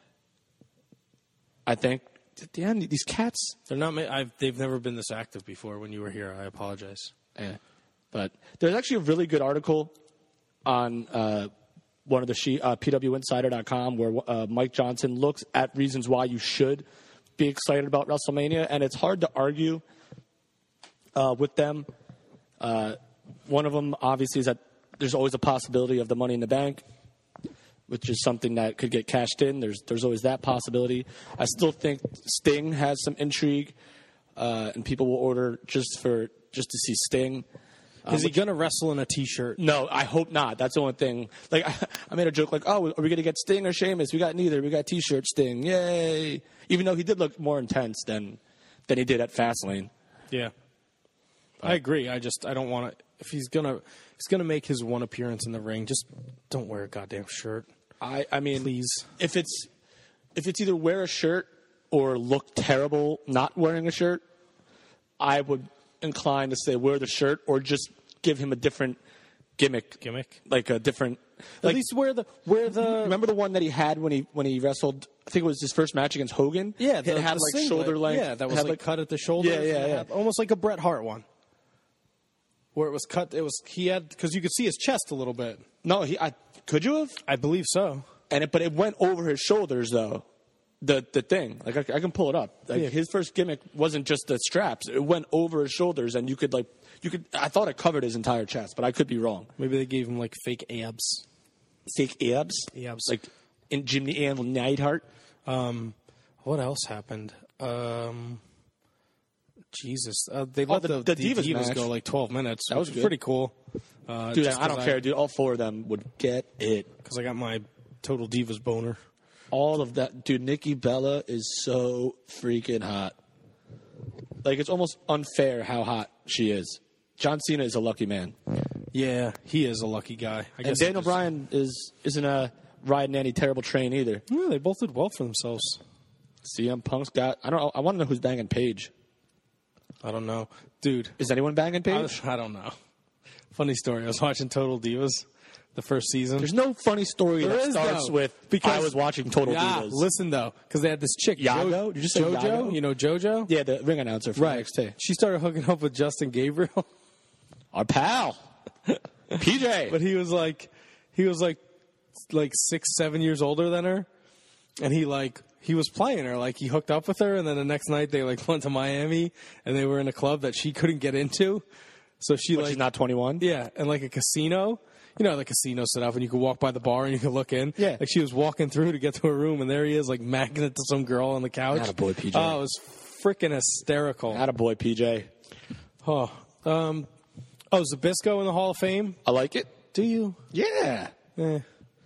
I think. At the end, these cats. They're not. ma- I've, they've never been this active before. When you were here, I apologize. Yeah. But there's actually a really good article on uh, one of the she, uh, P W Insider dot com where uh, Mike Johnson looks at reasons why you should be excited about WrestleMania, and it's hard to argue uh, with them. Uh, one of them, obviously, is that there's always a possibility of the Money in the Bank, which is something that could get cashed in. There's there's always that possibility. I still think Sting has some intrigue, uh, and people will order just for just to see Sting. Is he gonna wrestle in a T-shirt? No, I hope not. That's the only thing. Like, I, I made a joke like, oh, are we going to get Sting or Sheamus? We got neither. We got T-shirt Sting. Yay. Even though he did look more intense than than he did at Fastlane. Yeah, I agree. I just I don't want to. If he's gonna he's gonna make his one appearance in the ring, just don't wear a goddamn shirt, I, I mean, please. if it's if it's either wear a shirt or look terrible not wearing a shirt, I would incline to say wear the shirt or just give him a different gimmick. Gimmick. Like a different. At Like, least wear the wear the. remember the one that he had when he when he wrestled? I think it was his first match against Hogan. Yeah, it the, had the like singlet. shoulder length. Yeah, that was had, like, cut at the shoulder. Yeah, yeah, yeah. Almost like a Bret Hart one, where it was cut. It was he had because you could see his chest a little bit. No, he. I, could you have? I believe so. And it, but it went over his shoulders though. The the thing, like I, I can pull it up. Like Yeah. his first gimmick wasn't just the straps; it went over his shoulders, and you could like you could. I thought it covered his entire chest, but I could be wrong. Maybe they gave him like fake abs. Fake abs, Abs. like in Jimmy Anvil Neidhart. Um, what else happened? Um, Jesus, uh, they let the- the, the the Divas Divas match. go like twelve minutes. That was which good. pretty cool. Uh, Dude, just I don't 'cause care, dude. All four of them would get it. because I got my total Divas boner. all of that. Dude, Nikki Bella is so freaking hot. Like, it's almost unfair how hot she is. John Cena is a lucky man. Yeah, he is a lucky guy. I And guess Daniel just, Bryan is, isn't a riding any terrible train either. Yeah, they both did well for themselves. C M Punk's got, I don't know, I want to know who's banging Paige. I don't know. Dude, Is anyone banging I, Paige? I don't know. Funny story. I was watching Total Divas, the first season. There's no funny story There that is, starts though, with, because- I was watching Total yeah, Divas. listen though, because they had this chick, Yago? Jo- Did you just say JoJo? Yago? You know JoJo? Yeah, the ring announcer for N X T. She started hooking up with Justin Gabriel, Our pal. P J. but he was like, he was like, like six, seven years older than her, and he like he was playing her. Like he hooked up with her, and then the next night they like went to Miami, and they were in a club that she couldn't get into, so she But like she's not twenty-one? yeah, and like a casino. You know, the casino set up, and you could walk by the bar and you could look in. Yeah. Like she was walking through to get to her room, and there he is, like macking it to some girl on the couch. Attaboy, P J. Oh, it was freaking hysterical. Attaboy, P J. Oh, um, oh, Zbyszko in the Hall of Fame. I like it. Do you? Yeah. Eh,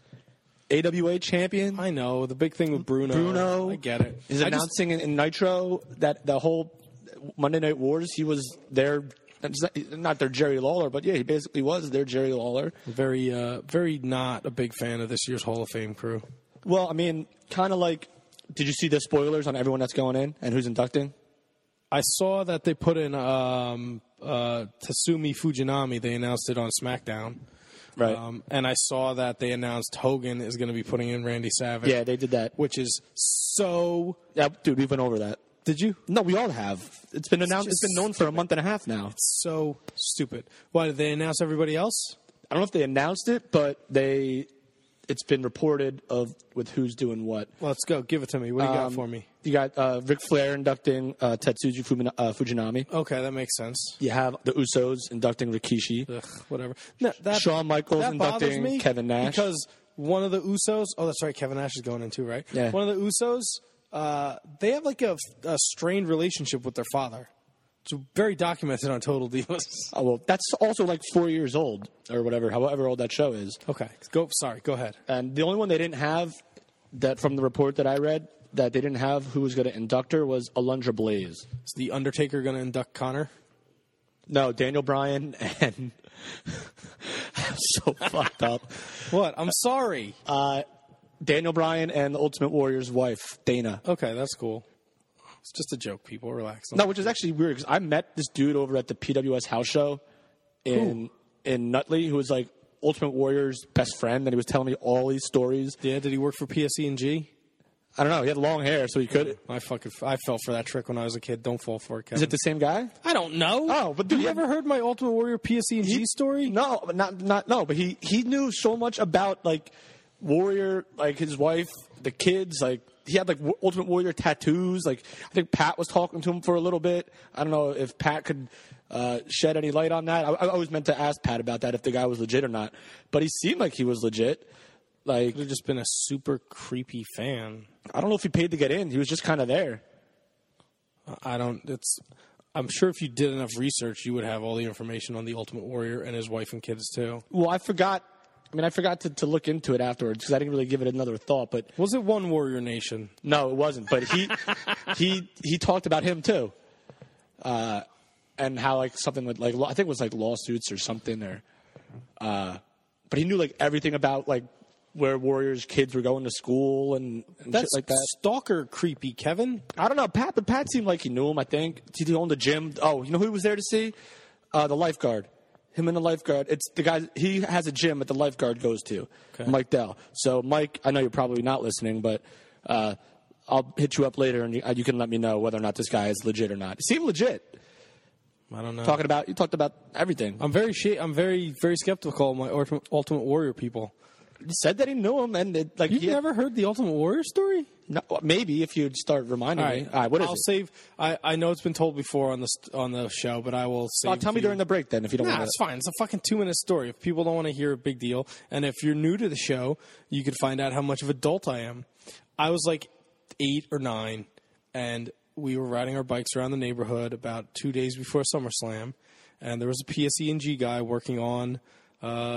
A W A champion. I know the big thing with Bruno. Bruno. I get it. Is I just- announcing in, in Nitro that the whole Monday Night Wars, he was their, not their Jerry Lawler, but yeah, he basically was their Jerry Lawler. very, uh, very not a big fan of this year's Hall of Fame crew. Well, I mean, kind of like, did you see the spoilers on everyone that's going in and who's inducting? I saw that they put in um, uh, Tatsumi Fujinami. They announced it on SmackDown. Right. Um, and I saw that they announced Hogan is going to be putting in Randy Savage. Yeah, they did that. Which is so. Yeah, dude, we went over that. Did you? No, we all have. It's been announced. It's just been known for a month and a half now. So stupid. Why did they announce everybody else? I don't know if they announced it, but they. It's been reported of with who's doing what. Well, let's go. Give it to me. What do you got Um, for me? You got uh, Ric Flair inducting uh, Tetsuji Fumi- uh, Fujinami. Okay, that makes sense. You have the Usos inducting Rikishi. Ugh, whatever. No, that, Shawn Michaels that bothers inducting me Kevin Nash. because one of the Usos. Oh, that's right. Kevin Nash is going in too, right? Yeah. One of the Usos. Uh, they have like a, a strained relationship with their father. It's very documented on Total Divas. Oh, well, that's also like four years old or whatever, however old that show is. Okay, go. Sorry, go ahead. And the only one they didn't have that from the report that I read that they didn't have who was going to induct her was Alundra Blaze. Is the Undertaker going to induct Connor? No, Daniel Bryan and I'm so fucked up. What? I'm sorry. Uh, Daniel Bryan and the Ultimate Warrior's wife, Dana. Okay, that's cool. It's just a joke, people. Relax. No, which is actually weird because I met this dude over at the P W S house show in in Nutley who was like Ultimate Warrior's best friend, and he was telling me all these stories. Yeah, did he work for P S E and G? I don't know. He had long hair, so he could. I fucking I fell for that trick when I was a kid. Don't fall for it, Kevin. Is it the same guy? I don't know. Oh, but have dude, you ever heard my Ultimate Warrior P S E and G story? No, but not not no. But he he knew so much about like Warrior, like his wife, the kids. Like he had like Ultimate Warrior tattoos. Like I think Pat was talking to him for a little bit. I don't know if Pat could uh, shed any light on that. I, I always meant to ask Pat about that if the guy was legit or not. But he seemed like he was legit. Like Could have just been a super creepy fan. I don't know if he paid to get in. He was just kind of there. I don't. It's. I'm sure if you did enough research, you would have all the information on the Ultimate Warrior and his wife and kids too. Well, I forgot. I mean, I forgot to, to look into it afterwards because I didn't really give it another thought. But Was it One Warrior Nation? no, it wasn't. But he he he talked about him too, uh, and how like something with like I think it was like lawsuits or something or. Uh, but he knew like everything about like where Warriors kids were going to school and, and That's shit like that. stalker creepy, Kevin. I don't know, Pat, but Pat seemed like he knew him. I think he owned the gym. Oh, you know who he was there to see? Uh, the lifeguard. Him and the lifeguard. It's the guy. He has a gym that the lifeguard goes to. Okay. Mike Dell. So, Mike, I know you're probably not listening, but uh, I'll hit you up later, and you, you can let me know whether or not this guy is legit or not. He seemed legit. I don't know. Talking about you talked about everything. I'm very sh- I'm very very skeptical of my Ultimate, Ultimate Warrior people. He said that he knew him, and it, like You've he had- never heard the Ultimate Warrior story? no, maybe if you'd start reminding All me. right. All right, what is I'll it? save. I, I know it's been told before on the st- on the show, but I will save. Oh, tell it me for you. during the break then if you don't Nah, want it's to. fine. It's a fucking two minute story. If people don't want to hear a big deal, and if you're new to the show, you could find out how much of adult I am. I was like eight or nine, and we were riding our bikes around the neighborhood about two days before SummerSlam, and there was a P S E and G guy working on uh,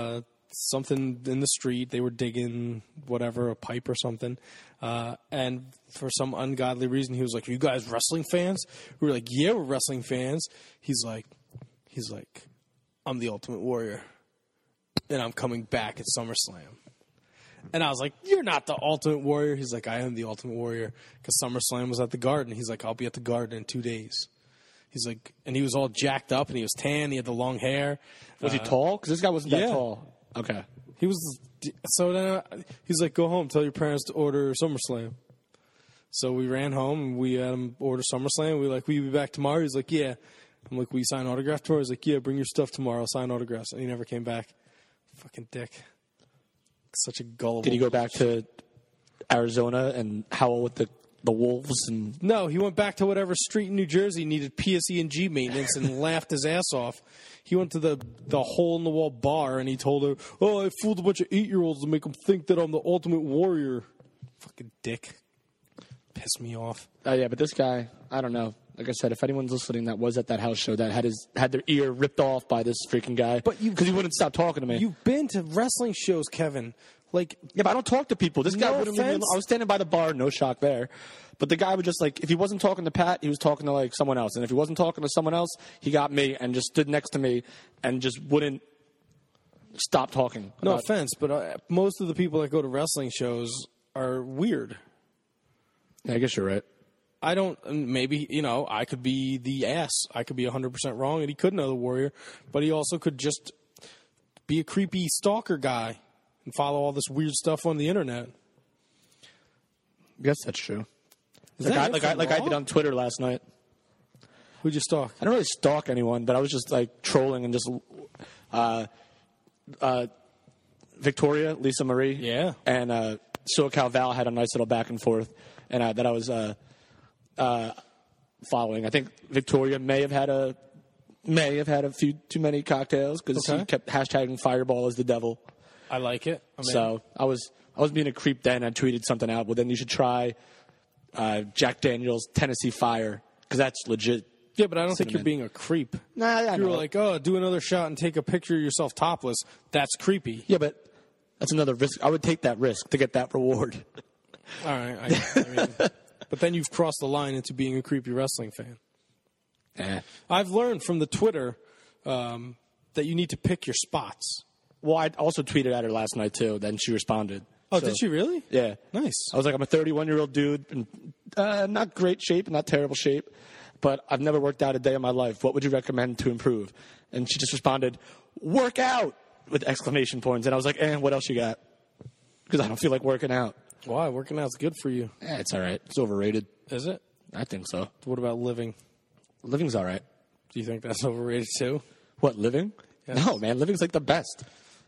something in the street. They were digging whatever, a pipe or something. Uh, and for some ungodly reason, he was like, "Are you guys wrestling fans?" We were like, "Yeah, we're wrestling fans." He's like, he's like, "I'm the Ultimate Warrior, and I'm coming back at SummerSlam." And I was like, "You're not the Ultimate Warrior." He's like, "I am the Ultimate Warrior," because SummerSlam was at the Garden. He's like, "I'll be at the Garden in two days." He's like, and he was all jacked up, and he was tan. He had the long hair. Was uh, he tall? Because this guy wasn't that yeah. tall. Okay. He was. So then uh, he's like, "Go home. Tell your parents to order SummerSlam." So we ran home, and we had him order SummerSlam. We were like, "Will you be back tomorrow?" He's like, "Yeah." I'm like, "Will you sign autograph tomorrow?" He's like, "Yeah, bring your stuff tomorrow. I'll sign autographs." And he never came back. Fucking dick. Such a gullible. Did he go back to Arizona and howl with the, the wolves? And No, he went back to whatever street in New Jersey needed P S E and G maintenance and laughed his ass off. He went to the, the hole-in-the-wall bar, and he told her, "Oh, I fooled a bunch of eight-year-olds to make them think that I'm the Ultimate Warrior." Fucking dick. Pissed me off. Oh, yeah, but this guy, I don't know. Like I said, if anyone's listening that was at that house show that had his had their ear ripped off by this freaking guy, But you- because he wouldn't stop talking to me. You've been to wrestling shows, Kevin. Like, Yeah, but I don't talk to people. This guy No wouldn't leave me offense. alone. I was standing by the bar, no shock there. But the guy would just, like, if he wasn't talking to Pat, he was talking to, like, someone else. And if he wasn't talking to someone else, he got me and just stood next to me and just wouldn't stop talking. no about- offense, but uh, most of the people that go to wrestling shows are weird. Yeah, I guess you're right. I don't, maybe, you know, I could be the ass. I could be one hundred percent wrong, and he could know the Warrior. But he also could just be a creepy stalker guy and follow all this weird stuff on the internet. I guess that's true. Is Like, that I, it like, for I, like I Raw? did on Twitter last night. Who'd you stalk? I don't really stalk anyone, but I was just, like, trolling and just... Uh, uh, Victoria, Lisa Marie. Yeah. And uh, SoCal Val had a nice little back and forth and uh, that I was uh, uh, following. I think Victoria may have had a may have had a few too many cocktails because Okay. she kept hashtagging Fireball as the devil. I like it. I mean, So I was I was being a creep then. I tweeted something out. Well, then you should try uh, Jack Daniel's Tennessee Fire because that's legit. yeah, but I don't think you're Cinnamon. being a creep. Nah, I If you were know. like, "Oh, do another shot and take a picture of yourself topless," that's creepy. Yeah, but that's another risk. I would take that risk to get that reward. All right. I, I mean, but then you've crossed the line into being a creepy wrestling fan. Eh. I've learned from the Twitter um, that you need to pick your spots. Well, I also tweeted at her last night too. Then she responded. Oh, So- did she really? Yeah. Nice. I was like, I'm a thirty-one-year-old dude, in uh, not great shape, not terrible shape, but I've never worked out a day in my life. What would you recommend to improve? And she just responded, "Work out!" with exclamation points. And I was like, eh, what else you got? Because I don't feel like working out. Why? Working out's good for you. Eh, it's all right. It's overrated. Is it? I think so. What about living? Living's all right. Do you think that's overrated too? What, living? Yes. No, man. Living's like the best.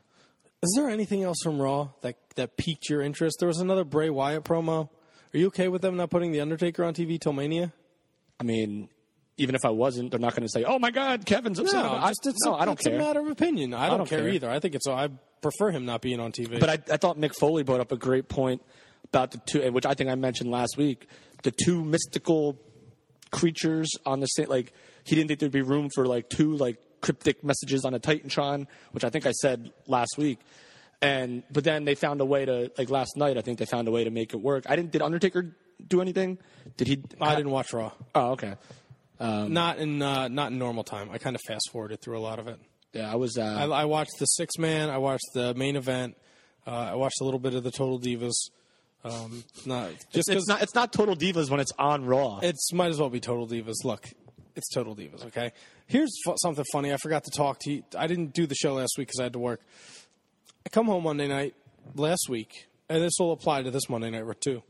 Is there anything else from Raw that, that piqued your interest? There was another Bray Wyatt promo. Are you okay with them not putting The Undertaker on T V till Mania? I mean, even if I wasn't, they're not going to say, oh, my God, Kevin's upset. No, about it." just, it's no a, I don't it's care. a matter of opinion. I don't, don't care, care. either. I think it's. I prefer him not being on T V. But I, I thought Mick Foley brought up a great point about the two, which I think I mentioned last week, the two mystical creatures on the same, like, he didn't think there'd be room for, like, two, like, cryptic messages on a Titantron, which I think I said last week. And, but then they found a way to, like, last night, I think they found a way to make it work. I didn't, did Undertaker do anything? Did he? I didn't watch Raw. Oh, okay. Not in uh, not in normal time. I kind of fast forwarded through a lot of it. Yeah, I was, uh, I, I watched the six man. I watched the main event. Uh, I watched a little bit of the Total Divas. Um, not just it's, it's because not, it's not Total Divas when it's on Raw. it's might as well be Total Divas. Look, it's Total Divas. Okay. Here's fu- something funny. I forgot to talk to you. I didn't do the show last week because I had to work. I come home Monday night last week, and this will apply to this Monday night too.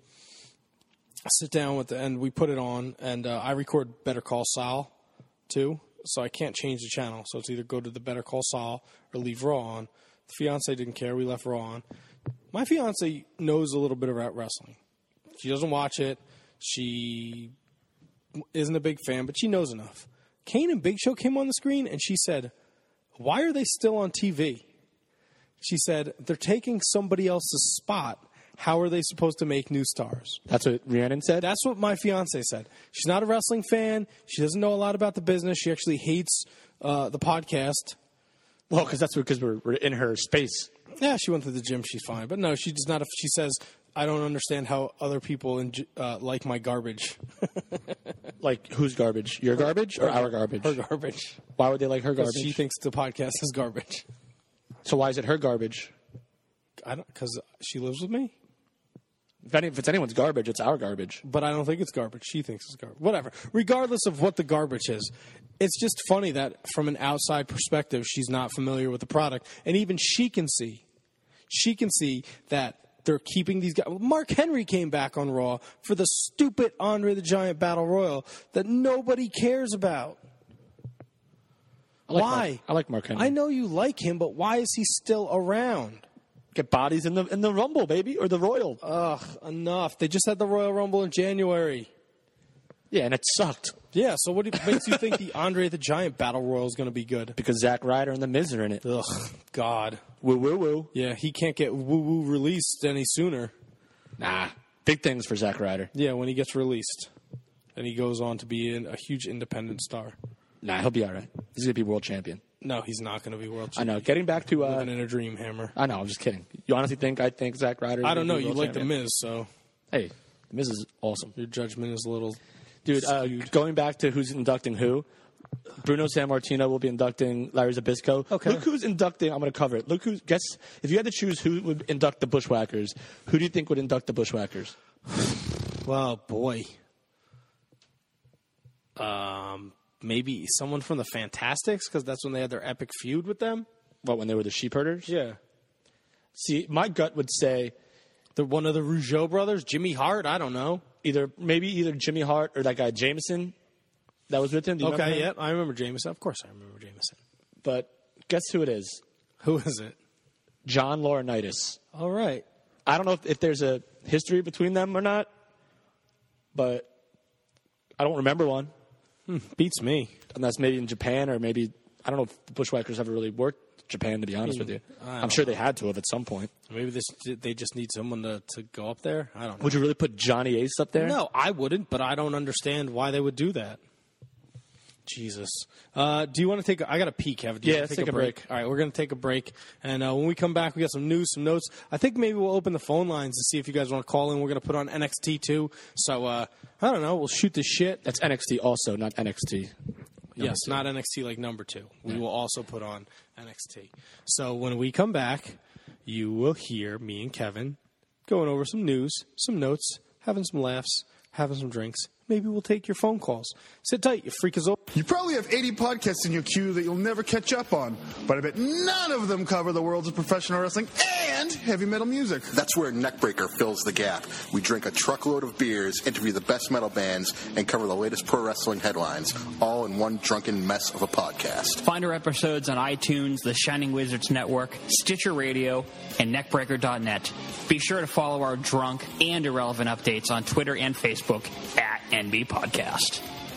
I sit down with the, and we put it on, and uh, I record Better Call Saul too, so I can't change the channel. So it's either go to the Better Call Saul or leave Raw on. The fiance didn't care. We left Raw on. My fiance knows a little bit about wrestling. She doesn't watch it. She isn't a big fan, but she knows enough. Kane and Big Show came on the screen, and she said, "Why are they still on T V?" She said, "They're taking somebody else's spot. How are they supposed to make new stars?" That's what Rhiannon said? That's what my fiance said. She's not a wrestling fan. She doesn't know a lot about the business. She actually hates uh, the podcast. Well, because that's because we're, we're in her space. Yeah, she went to the gym. She's fine. But no, she does not. She says, I don't understand how other people enj- uh, like my garbage. Like, whose garbage? Your garbage or our garbage? Her garbage. Why would they like her garbage? She thinks the podcast is garbage. So why is it her garbage? I don't, because she lives with me. If, any, if it's anyone's garbage, it's our garbage. But I don't think it's garbage. She thinks it's garbage. Whatever. Regardless of what the garbage is, it's just funny that from an outside perspective, she's not familiar with the product. And even she can see. She can see that they're keeping these guys. Mark Henry came back on Raw for the stupid Andre the Giant Battle Royal that nobody cares about. I like Why? Mark, I like Mark Henry. I know you like him, but why is he still around? Get bodies in the in the Rumble, baby, or the Royal. Ugh, enough. They just had the Royal Rumble in January. Yeah, and it sucked. Yeah, so what makes you think the Andre the Giant Battle Royal is going to be good? Because Zack Ryder and The Miz are in it. Ugh, God. Woo, woo, woo. Yeah, he can't get woo-woo released any sooner. Nah, big things for Zack Ryder. Yeah, when he gets released. And he goes on to be an, a huge independent star. Nah, he'll be all right. He's going to be world champion. No, he's not going to be world I champion. know. Getting back to... Uh, Living in a dream, Hammer. I know, I'm just kidding. You honestly think I think Zack Ryder... I don't know. be You world like champion? The Miz, so Hey, The Miz is awesome. your judgment is a little... Dude, uh, going back to who's inducting who, Bruno Sammartino will be inducting Larry Zbyszko. Okay. Look who's inducting. I'm going to cover it. Look who's... Guess... If you had to choose who would induct the Bushwhackers, who do you think would induct the Bushwhackers? Well, boy. Um... Maybe someone from the Fantastics, because that's when they had their epic feud with them. What, when they were the sheep herders? Yeah. See, my gut would say The one of the Rougeau brothers, Jimmy Hart, I don't know. either maybe either Jimmy Hart or that guy Jameson that was with him. Do you remember Okay, him? yeah, I remember Jameson. Of course I remember Jameson. But guess who it is? Who is it? John Laurinaitis. All right. I don't know if, if there's a history between them or not, but I don't remember one. Hmm, beats me. Unless maybe in Japan or maybe, I don't know if the Bushwhackers ever really worked Japan, to be honest with you. I'm sure they had to have at some point. Maybe this, they just need someone to, to go up there. I don't know. Would you really put Johnny Ace up there? No, I wouldn't, but I don't understand why they would do that. Jesus. Uh, do you want to take a, I got a pee, Kevin. Do you Yeah, want to let's take a break. All right, we're going to take a break. And uh, when we come back, we got some news, some notes. I think maybe we'll open the phone lines to see if you guys want to call in. We're going to put on N X T too. So, uh, I don't know. We'll shoot the shit. That's N X T also, not N X T. Yes, two. Not N X T like number two. We yeah. will also put on N X T. So when we come back, you will hear me and Kevin going over some news, some notes, having some laughs, having some drinks. Maybe we'll take your phone calls. Sit tight, you freakazoid. You probably have eighty podcasts in your queue that you'll never catch up on, but I bet none of them cover the worlds of professional wrestling and heavy metal music. That's where Neckbreaker fills the gap. We drink a truckload of beers, interview the best metal bands, and cover the latest pro wrestling headlines, all in one drunken mess of a podcast. Find our episodes on iTunes, the Shining Wizards Network, Stitcher Radio, and neckbreaker dot net. Be sure to follow our drunk and irrelevant updates on Twitter and Facebook at N B Podcast.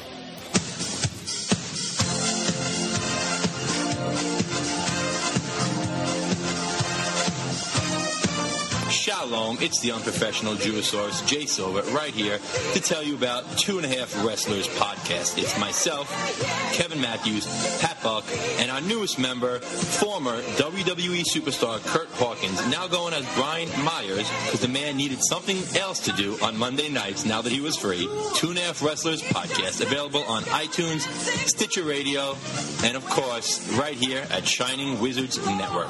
Shalom, it's the unprofessional Jewisaurus, Jay Silver, right here to tell you about Two and a Half Wrestlers podcast. It's myself, Kevin Matthews, Pat Buck, and our newest member, former W W E superstar Kurt Hawkins, now going as Brian Myers because the man needed something else to do on Monday nights now that he was free. Two and a Half Wrestlers podcast, available on iTunes, Stitcher Radio, and of course, right here at Shining Wizards Network.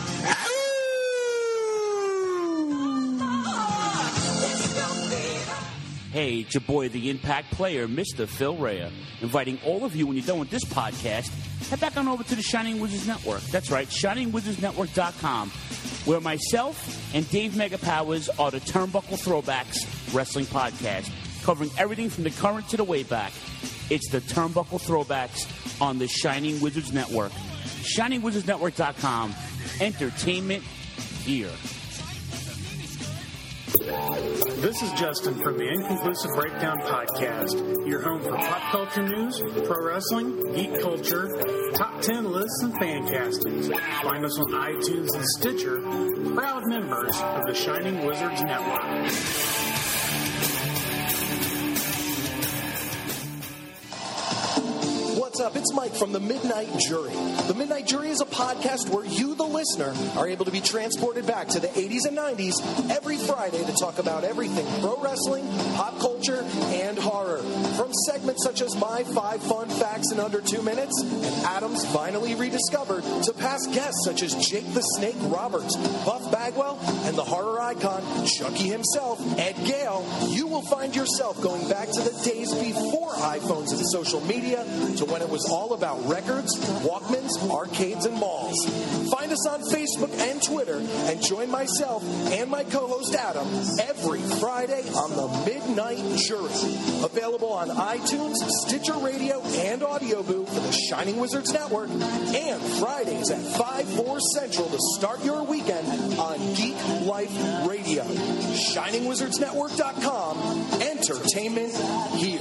Hey, it's your boy, the Impact Player, Mister Phil Rea, inviting all of you, when you're done with this podcast, head back on over to the Shining Wizards Network. That's right, shining wizards network dot com, where myself and Dave Megapowers are the Turnbuckle Throwbacks Wrestling Podcast, covering everything from the current to the way back. It's the Turnbuckle Throwbacks on the Shining Wizards Network. shining wizards network dot com. Entertainment here. This is Justin from the Inconclusive Breakdown Podcast, your home for pop culture news, pro wrestling, geek culture, top ten lists, and fan castings. Find us on iTunes and Stitcher, proud members of the Shining Wizards Network. What's up, up? It's Mike from the Midnight Jury. The Midnight Jury is a podcast where you, the listener, are able to be transported back to the eighties and nineties every Friday to talk about everything pro wrestling, pop culture, and horror. From segments such as My Five Fun Facts in Under Two Minutes and Adam's Finally Rediscovered, to past guests such as Jake the Snake Roberts, Buff Bagwell, and the horror icon Chucky himself, Ed Gale, you will find yourself going back to the days before iPhones and social media to when it was all about records, Walkmans, arcades, and malls. Find us on Facebook and Twitter and join myself and my co-host Adam every Friday on the Midnight Jury. Available on iTunes, Stitcher Radio, and Audio Boo for the Shining Wizards Network, and Fridays at five, four Central to start your weekend on Geek Life Radio. Shining Wizards Network dot com. Entertainment here.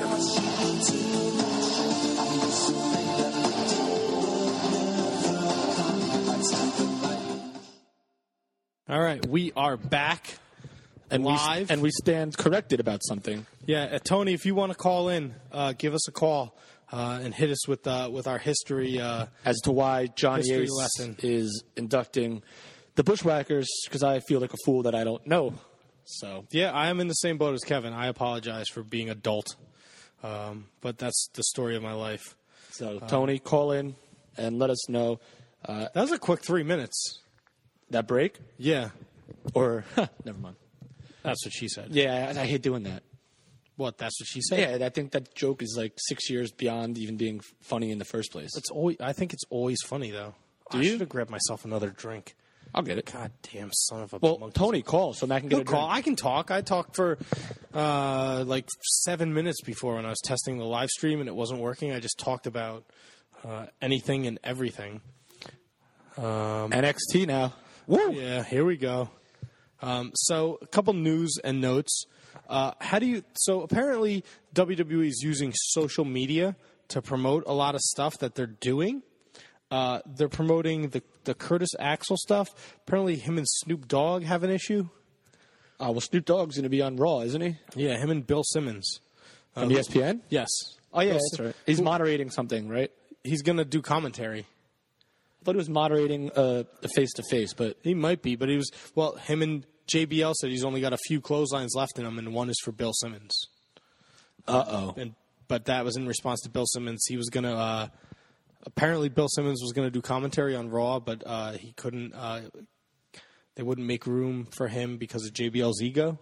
All right, we are back and live. We, and we stand corrected about something. Yeah, uh, Tony, if you want to call in, uh, give us a call uh, and hit us with uh, with our history. Uh, As to why Johnny history Ace lesson. is inducting the Bushwhackers, because I feel like a fool that I don't know. So yeah, I am in the same boat as Kevin. I apologize for being adult, um, but that's the story of my life. So Tony, uh, call in and let us know. Uh, that was a quick three minutes. That break? Yeah. Or huh, never mind. That's what she said. Yeah, I, I hate doing that. What? That's what she said. Yeah, I think that joke is like six years beyond even being funny in the first place. It's always. I think it's always funny though. Do I you? should have grabbed myself another drink. I'll get it. God damn son of a. Well, monkey. Tony, call so Matt can get He'll a drink. call. I can talk. I talked for uh, like seven minutes before when I was testing the live stream and it wasn't working. I just talked about uh, anything and everything. Um, N X T now. Woo! Yeah, here we go. Um, so, a couple news and notes. Uh, how do you? So, apparently, W W E is using social media to promote a lot of stuff that they're doing. Uh, they're promoting the the Curtis Axel stuff. Apparently, him and Snoop Dogg have an issue. Uh, well, Snoop Dogg's going to be on Raw, isn't he? Yeah, him and Bill Simmons from um, E S P N. Yes. Oh yeah, Bill that's right. He's who, moderating something, right? He's going to do commentary. I thought he was moderating a face to face, but he might be. But he was well. Him and J B L said he's only got a few clotheslines left in him, and one is for Bill Simmons. Uh oh. And but that was in response to Bill Simmons. He was going to. Uh, apparently, Bill Simmons was going to do commentary on Raw, but uh, he couldn't. Uh, they wouldn't make room for him because of J B L's ego.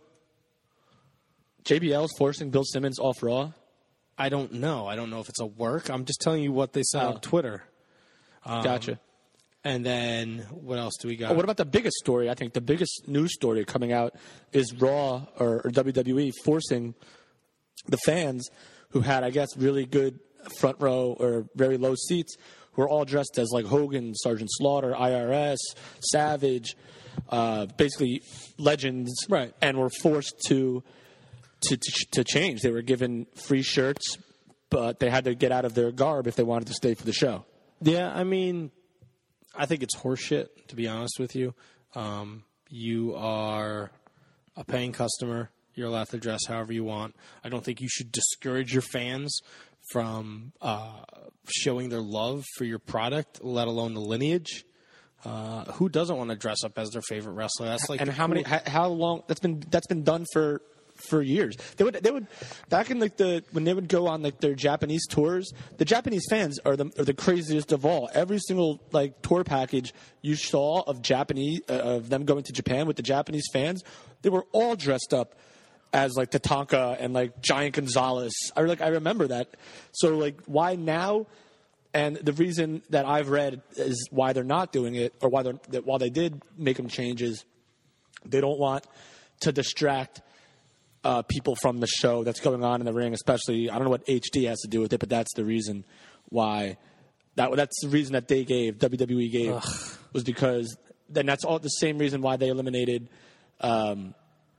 J B L's forcing Bill Simmons off Raw? I don't know. I don't know if it's a work. I'm just telling you what they said oh. on Twitter. Um, gotcha. And then what else do we got? Oh, what about the biggest story? I think the biggest news story coming out is Raw or, or W W E forcing the fans who had, I guess, really good front row or very low seats, who are all dressed as like Hogan, Sergeant Slaughter, I R S, Savage, uh, basically legends, right? And were forced to, to to to change. They were given free shirts, but they had to get out of their garb if they wanted to stay for the show. Yeah, I mean, I think it's horseshit, to be honest with you. Um, you are a paying customer. You're allowed to dress however you want. I don't think you should discourage your fans from uh, showing their love for your product, let alone the lineage. Uh, who doesn't want to dress up as their favorite wrestler? That's like and how many? How, how long? That's been that's been done for. For years, they would they would back in like the when they would go on like their Japanese tours. The Japanese fans are the are the craziest of all. Every single like tour package you saw of Japanese uh, of them going to Japan with the Japanese fans, they were all dressed up as like Tatanka and like Giant Gonzalez. I like I remember that. So like why now? And the reason that I've read is why they're not doing it, or why they that while they did make them changes, they don't want to distract. Uh, people from the show that's going on in the ring, especially I don't know what H D has to do with it, but that's the reason why that that's the reason that they gave W W E gave Ugh. was because then that's all the same reason why they eliminated um,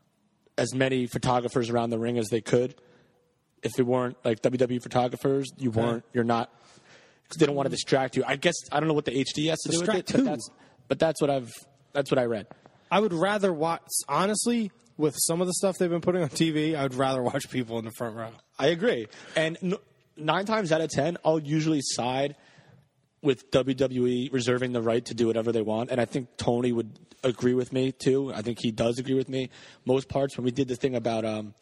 as many photographers around the ring as they could. If they weren't like W W E photographers, you okay. weren't. You're not because they don't want to distract you. I guess I don't know what the H D has to distract do with it, but that's, but that's what I've that's what I read. I would rather watch honestly. With some of the stuff they've been putting on T V, I would rather watch people in the front row. I agree. And no, nine times out of ten, I'll usually side with W W E reserving the right to do whatever they want. And I think Tony would agree with me, too. I think he does agree with me. Most parts, when we did the thing about, um,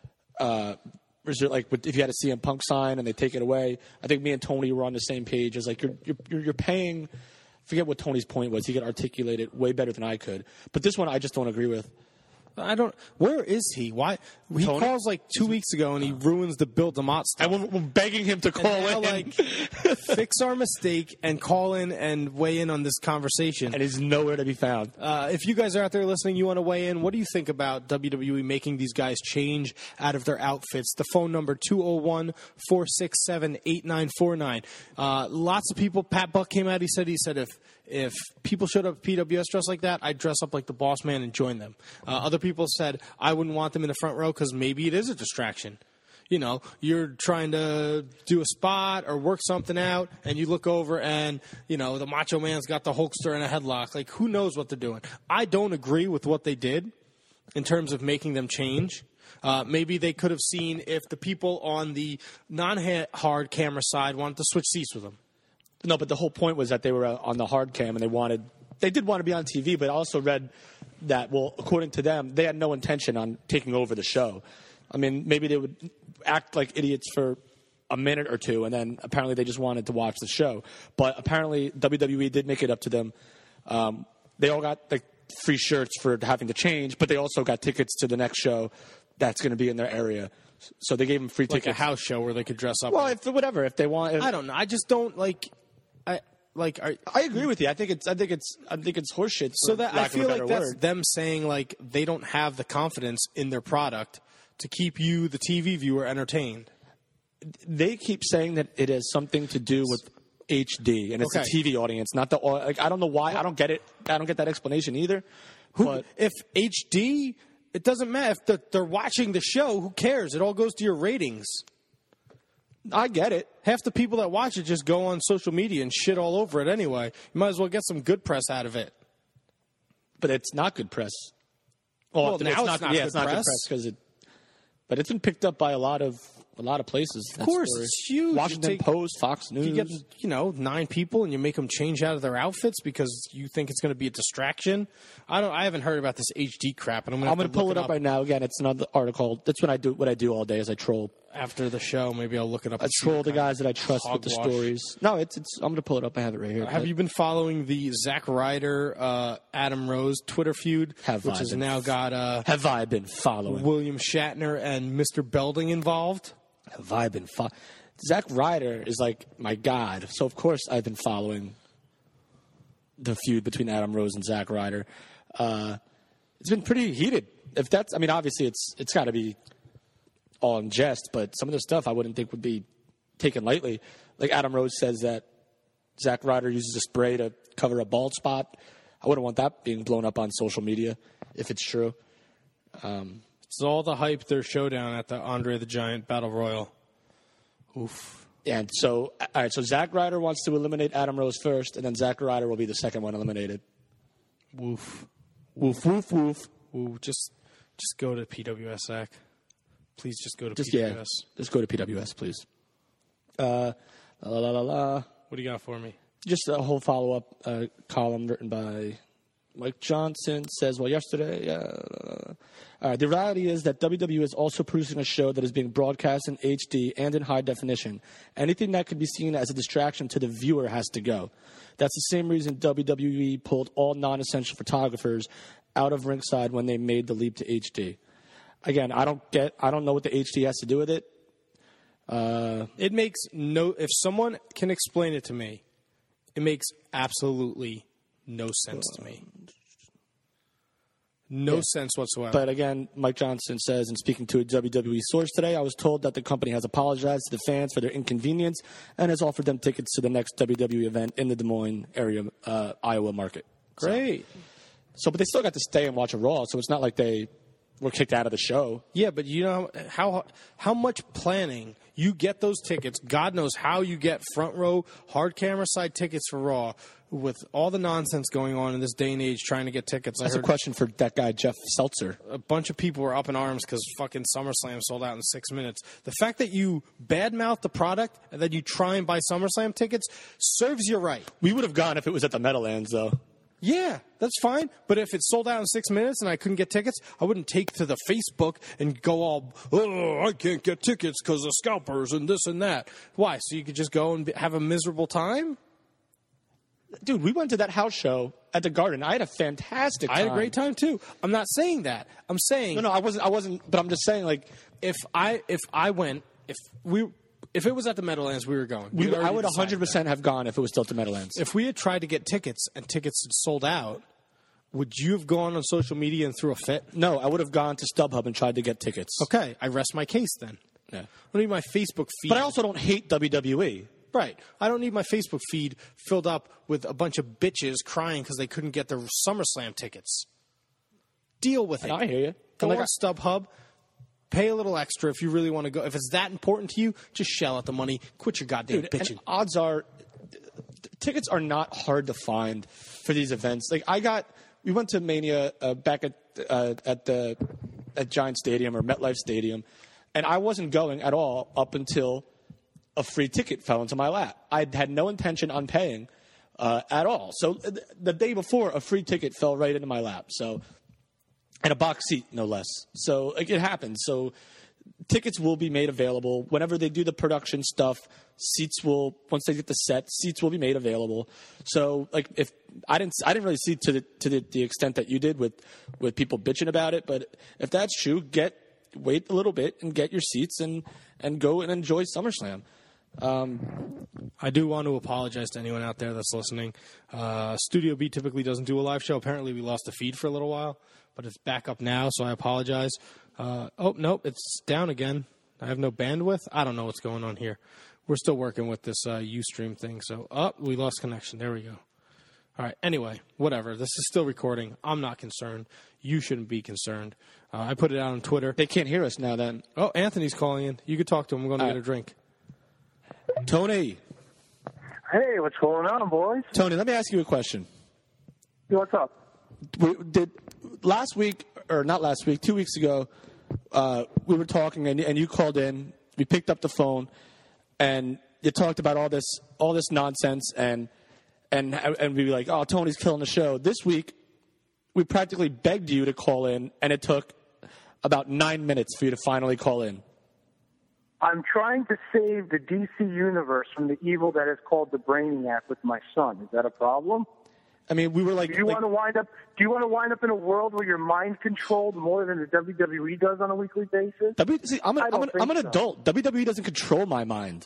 uh, reserve, like, if you had a C M Punk sign and they take it away, I think me and Tony were on the same page. It's like, you're, you're, you're paying, forget what Tony's point was. He could articulate it way better than I could. But this one, I just don't agree with. I don't. Where is he? Why he Tony? calls like two weeks ago and he ruins the Bill DeMott stuff. And we're, we're begging him to call and now, in, like, fix our mistake and call in and weigh in on this conversation. And he's nowhere to be found. Uh, if you guys are out there listening, you want to weigh in. What do you think about W W E making these guys change out of their outfits? The phone number two oh one, four six seven, eight nine four nine. Uh, lots of people. Pat Buck came out. He said. He said if. If people showed up at P W S dressed like that, I'd dress up like the boss man and join them. Uh, other people said I wouldn't want them in the front row because maybe it is a distraction. You know, you're trying to do a spot or work something out, and you look over and, you know, the Macho Man's got the Hulkster in a headlock. Like, who knows what they're doing? I don't agree with what they did in terms of making them change. Uh, maybe they could have seen if the people on the non-hard camera side wanted to switch seats with them. No, but the whole point was that they were uh, on the hard cam and they wanted, they did want to be on T V, but I also read that, well, according to them, they had no intention on taking over the show. I mean, maybe they would act like idiots for a minute or two, and then apparently they just wanted to watch the show. But apparently W W E did make it up to them. Um, they all got like free shirts for having to change, but they also got tickets to the next show that's going to be in their area. So they gave them free like tickets. Like a house show where they could dress up. Well, if whatever, if they want. If, I don't know. I just don't like. I like. Are, I agree with you. I think it's. I think it's. I think it's horseshit. So that I feel like that's word. them saying like they don't have the confidence in their product to keep you, the T V viewer, entertained. They keep saying that it has something to do with H D and it's okay. the T V audience, not the. Like I don't know why. I don't get it. I don't get that explanation either. Who, but if H D, it doesn't matter if the, they're watching the show. Who cares? It all goes to your ratings. I get it. Half the people that watch it just go on social media and shit all over it anyway. You might as well get some good press out of it. But it's not good press. Well, well it's now not, it's not yeah, good it's not press. good press because it. But it's been picked up by a lot of a lot of places. Of course, it's huge. Washington you take, Post, Fox News. You get you know nine people and you make them change out of their outfits because you think it's going to be a distraction. I don't. I haven't heard about this H D crap, and I'm going I'm going to pull it up, up right now. Again, it's another article. That's what I do. What I do all day is I troll. After the show, maybe I'll look it up. I troll the guys that I trust with the stories. No, it's it's. I'm going to pull it up. I have it right here. Uh, have you been following the Zack Ryder, uh, Adam Rose Twitter feud, have which I has been, now got uh, have I been following William Shatner and Mister Belding involved? Have I been following? Zack Ryder is like my god, so of course I've been following the feud between Adam Rose and Zack Ryder. Uh, it's been pretty heated. If that's, I mean, obviously it's it's got to be all in jest, but some of the stuff I wouldn't think would be taken lightly. Like Adam Rose says that Zack Ryder uses a spray to cover a bald spot. I wouldn't want that being blown up on social media if it's true. Um, it's all the hype their showdown at the Andre the Giant Battle Royal. Oof. Yeah, and so, all right, so Zack Ryder wants to eliminate Adam Rose first, and then Zack Ryder will be the second one eliminated. Woof. Woof, woof, woof. Ooh, just, just go to P W S, Zach. Please just go to just, P W S. Yeah, just go to P W S, please. Uh, la, la, la, la. What do you got for me? Just a whole follow-up uh, column written by Mike Johnson. Says, well, yesterday, uh, all right, the reality is that W W E is also producing a show that is being broadcast in H D and in high definition. Anything that could be seen as a distraction to the viewer has to go. That's the same reason W W E pulled all non-essential photographers out of ringside when they made the leap to H D. Again, I don't get, I don't know what the H D has to do with it. Uh, it makes no, if someone can explain it to me, it makes absolutely no sense to me. No yeah. sense whatsoever. But again, Mike Johnson says, in speaking to a W W E source today, I was told that the company has apologized to the fans for their inconvenience and has offered them tickets to the next W W E event in the Des Moines area, uh, Iowa market. Great. So, so, but they still got to stay and watch a Raw, so it's not like they were kicked out of the show. Yeah, but you know how how much planning You get those tickets. God knows how you get front row, hard camera side tickets for Raw with all the nonsense going on in this day and age trying to get tickets. That's I heard a question for that guy, Jeff Seltzer. A bunch of people were up in arms because fucking SummerSlam sold out in six minutes. The fact that you badmouth the product and then you try and buy SummerSlam tickets serves you right. We would have gone if it was at the Meadowlands, though. Yeah, that's fine. But if it sold out in six minutes and I couldn't get tickets, I wouldn't take to the Facebook and go all, oh, I can't get tickets because of scalpers and this and that. Why? So you could just go and be, have a miserable time? Dude, we went to that house show at the Garden. I had a fantastic time. I had a great time, too. I'm not saying that. I'm saying... No, no, I wasn't, I wasn't, but I'm just saying, like... If I if I went, if we... If it was at the Meadowlands, we were going. We, I would one hundred percent have gone if it was still at the Meadowlands. If we had tried to get tickets and tickets had sold out, would you have gone on social media and threw a fit? No, I would have gone to StubHub and tried to get tickets. Okay, I rest my case then. Yeah. I don't need my Facebook feed. But I also don't hate W W E. Right. I don't need my Facebook feed filled up with a bunch of bitches crying because they couldn't get their SummerSlam tickets. Deal with it. I hear you. Go like on StubHub. Pay a little extra if you really want to go. If it's that important to you, just shell out the money. Quit your goddamn Dude, bitching. and odds are, tickets are not hard to find for these events. Like I got, we went to Mania uh, back at uh, at the at Giant Stadium or MetLife Stadium, and I wasn't going at all up until a free ticket fell into my lap. I had no intention on paying uh, at all. So th- the day before, a free ticket fell right into my lap. So. And a box seat, no less. So like, it happens. So tickets will be made available. Whenever they do the production stuff, seats will, once they get the set, seats will be made available. So like if I didn't I didn't really see to the to the, the extent that you did with, with people bitching about it, but if that's true, get wait a little bit and get your seats and, and go and enjoy SummerSlam. Um, I do want to apologize to anyone out there that's listening. Uh, Studio B typically doesn't do a live show. Apparently we lost the feed for a little while. But it's back up now, so I apologize. Uh, oh, nope, it's down again. I have no bandwidth. I don't know what's going on here. We're still working with this uh, Ustream thing. So, oh, we lost connection. There we go. All right, anyway, whatever. This is still recording. I'm not concerned. You shouldn't be concerned. Uh, I put it out on Twitter. They can't hear us now then. Oh, Anthony's calling in. You could talk to him. I'm going to All get right. a drink. Tony. Hey, what's going on, boys? Tony, let me ask you a question. What's up? We did last week, or not last week, two weeks ago, uh, we were talking, and, and you called in. We picked up the phone, and you talked about all this, all this nonsense, and and and we were like, "Oh, Tony's killing the show." This week, we practically begged you to call in, and it took about nine minutes for you to finally call in. I'm trying to save the D C universe from the evil that is called the Brainiac with my son. Is that a problem? I mean, we were like, do you like, want to wind up? Do you want to wind up in a world where you're mind controlled more than the W W E does on a weekly basis? W, see, I'm, a, I I'm, don't an, think I'm an so. adult. W W E doesn't control my mind.